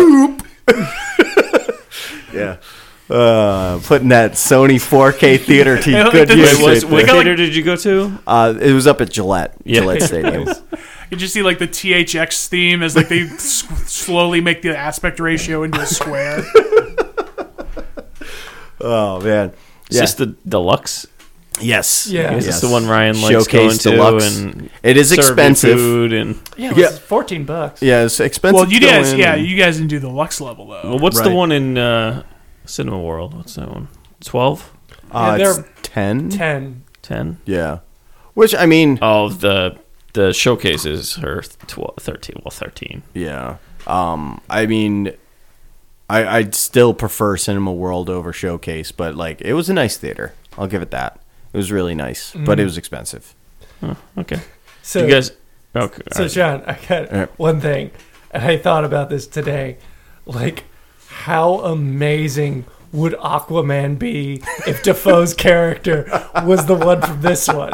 Yeah. Uh, putting that Sony four K theater to Wait, good wait, use. Wait, right what, what there. got, like- theater did you go to? Uh, it was up at Gillette, Yeah. Gillette Stadium. You just see like the T H X theme as like they s- slowly make the aspect ratio into a square. Oh man, Is this the deluxe? yes, Yeah. Is yes. this the one Ryan likes Showcase going deluxe. to? And It is serving expensive. food and Yeah, it Yeah. was fourteen bucks. Yeah, it's expensive. Well, you to go guys, in yeah, and- you guys didn't do the Lux level though. well, what's Right. the one in uh, Cinema World? What's that one? Twelve? uh, Yeah, it's they're ten. ten. Ten? Yeah, which I mean, Oh, the the showcases are twelve, thirteen. Well, thirteen. yeah. Um, I mean, I I'd still prefer Cinema World over Showcase, but like it was a nice theater. I'll give it that. It was really nice, but it was expensive. Okay. So, you guys. Okay. so alright. Sean, I got Yeah. one thing, and I thought about this today. Like, how amazing would Aquaman be if Defoe's character was the one from this one?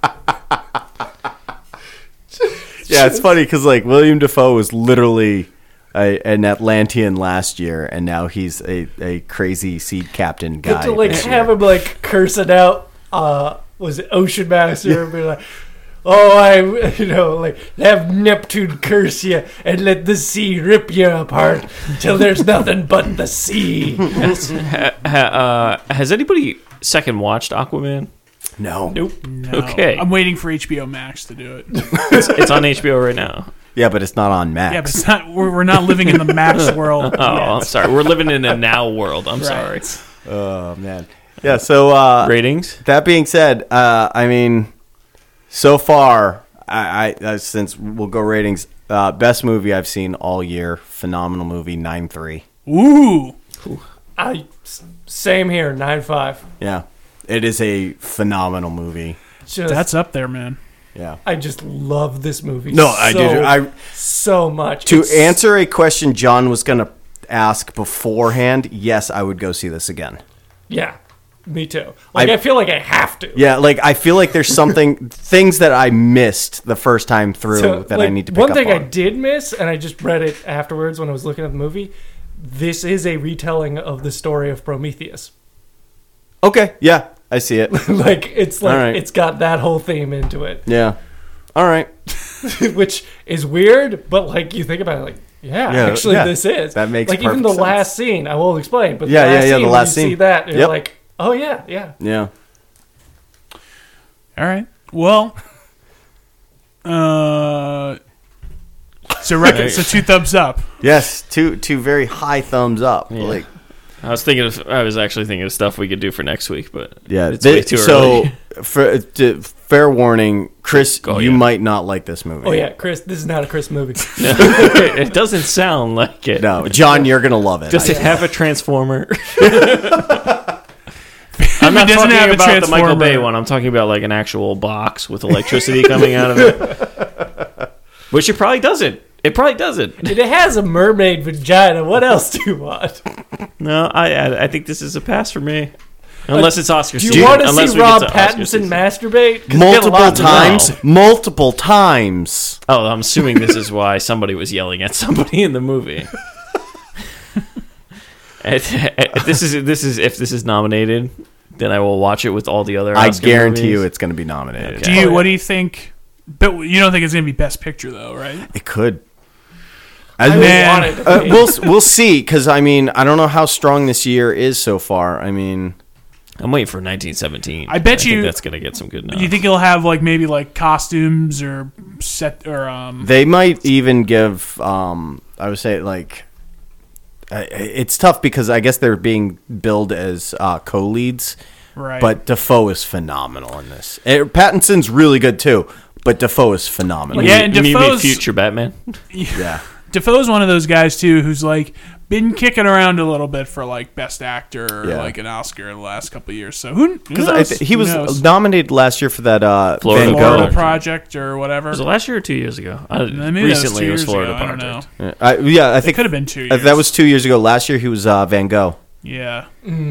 Yeah, it's funny because like William Dafoe was literally a, an Atlantean last year, and now he's a, a crazy sea captain guy. But to like this have year. him like cursing out, uh, was it Ocean Master? And be like, oh, I, you know, like have Neptune curse you and let the sea rip you apart till there's nothing but the sea. Ha, ha, uh, has anybody second watched Aquaman? no, Nope. No. Okay. I'm waiting for H B O Max to do it. It's, it's on H B O right now. yeah, but it's not on Max. Yeah, but it's not. We're, we're not living in the Max world. Oh, I'm sorry. We're living in a now world. I'm sorry. Oh man. Yeah. So uh, Ratings? that being said, uh, I mean, so far, I, I uh, since we'll go ratings, uh, best movie I've seen all year. Phenomenal movie, nine three. Ooh, I same here, nine five. Yeah, it is a phenomenal movie. Just, That's up there, man. Yeah. I just love this movie. No, I so, do. I so much. to It's- answer a question John was going to ask beforehand. Yes, I would go see this again. Yeah, me too. Like I, I- I feel like I have to. Yeah, like I feel like there's something things that I missed the first time through So, that I like, need to pick one up thing on. I did miss, and I just read it afterwards when I was looking at the movie. This is a retelling of the story of Prometheus. Okay, yeah, I see it. Like it's like All right. it's got that whole theme into it, Yeah. All right. which is weird. But like you think about it, like yeah, Yeah, actually yeah. this is That makes like even the perfect sense. last scene. I will explain, but Yeah, the yeah, last yeah, scene, the when last you see scene. that, you're Yep. like, oh yeah, yeah. Yeah. All right. Well, uh, so record, so two thumbs up. Yes, two two very high thumbs up. Like I was thinking of, I was actually thinking of stuff we could do for next week, but yeah, it's thi- way too so early. for, to, fair warning, Chris, Oh, you yeah. might not like this movie. Oh yeah, Chris, this is not a Chris movie. It doesn't sound like it. No, John, you're gonna love it. Does I- it have a transformer? If I'm it not doesn't talking have a about the Michael Bay transformer- one. I'm talking about like an actual box with electricity coming out of it. Which it probably doesn't. It probably doesn't. It has a mermaid vagina. What else do you want? No, I I, I think this is a pass for me. Unless it's Oscar Do you season. want to Unless see we get Rob to Oscar Pattinson season. masturbate? 'Cause we get a multiple lot of times, No. multiple times. Oh, I'm assuming this is why somebody was yelling at somebody in the movie. It- it- this is this is if this is nominated, then I will watch it with all the other. I Oscar guarantee movies. you, it's going to be nominated. Do you? What do you think? But you don't think it's gonna be Best Picture though, right? It could. I As would Man. want it to Uh, be. we'll we'll see because I mean I don't know how strong this year is so far. I mean I'm waiting for nineteen seventeen. I bet think you- that's gonna get some good. Do you think it'll have like maybe like costumes or set or um? they might even give um I would say like uh, it's tough because I guess they're being billed as uh, co-leads, Right. but Defoe is phenomenal in this. Eh, Pattinson's really good too, but Defoe is phenomenal. Yeah, and you mean Defoe's- future Batman? yeah. Defoe's one of those guys too who's like been kicking around a little bit for like Best Actor or Yeah. like an Oscar the last couple of years. So who Because knows? th- he Who was knows? nominated last year for that uh, Florida Van Florida Gogh. Project or whatever. Was it last year or two years ago? Uh, Maybe that was recently, two it was years Florida ago, I don't Project. know. I, yeah, I It think could have been two uh, years. that was two years ago. Last year he was uh, Van Gogh. Yeah.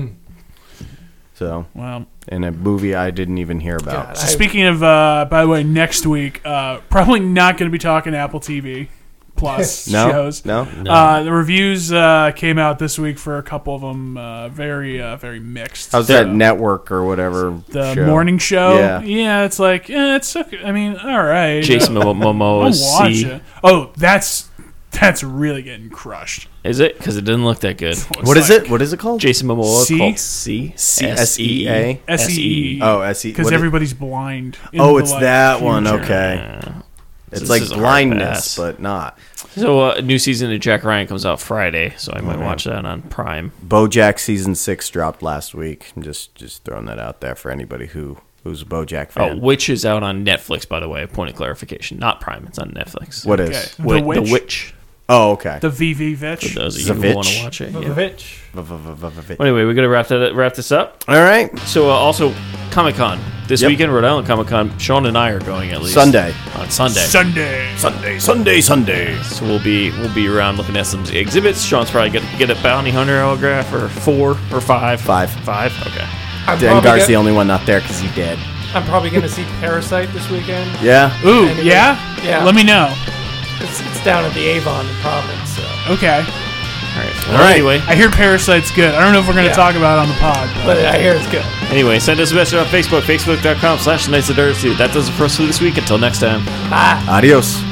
So Well. in a movie I didn't even hear about. God, So I- speaking of, uh, by the way, next week, uh, probably not going to be talking Apple T V Plus No, shows. no. Uh, the reviews uh, came out this week for a couple of them. Uh, very, uh, very mixed. How's So, that network or whatever? The show? morning show. Yeah. Yeah, it's like, eh, it's okay. I mean, all right. Jason Uh, Momoa Momoa I'll is watch C. it. Oh, that's that's really getting crushed. Is it? Because it didn't look that good. What is it? What is it called? Jason Momoa C? called C. C- S E A? S E E. Oh, S E. Because what is- everybody's blind. in Oh, the, it's like, that one. future. Okay. So It's this like is a hard blindness, pass. but not. So, uh, a new season of Jack Ryan comes out Friday, so I might Okay. watch that on Prime. BoJack season six dropped last week. I'm just just throwing that out there for anybody who who's a BoJack Oh, fan. Witch is out on Netflix, by the way. Point of clarification, not Prime. It's on Netflix. What Okay. is? The Wi- Witch? The Witch. Oh, okay. The V V For Vitch. those of you who Zavitch. want to watch it. Yeah. Vich. Well, anyway, we're gonna wrap that wrap this up. All right. So, uh, also Comic Con this Yep. weekend, Rhode Island Comic Con. Sean and I are going at least Sunday. on Sunday. Sunday. Sunday, Sunday, Sunday. So we'll be we'll be around looking at some exhibits. Sean's probably gonna get a bounty hunter autograph or four or five. Five. Five. Okay. I'm Dengar's probably, the go- only one not there because he dead. I'm probably going to see Parasite this weekend. Yeah. Ooh, Anyway, yeah? yeah. Let me know. It's, it's down at the Avon in Providence. So. Okay. All right. Well, All right. Anyway, I hear Parasite's good. I don't know if we're going to Yeah. talk about it on the pod. But But I hear it's good. anyway, send us a message on Facebook, facebook dot com slash Knights of Dirty. That does it for us for this week. Until next time. Adios.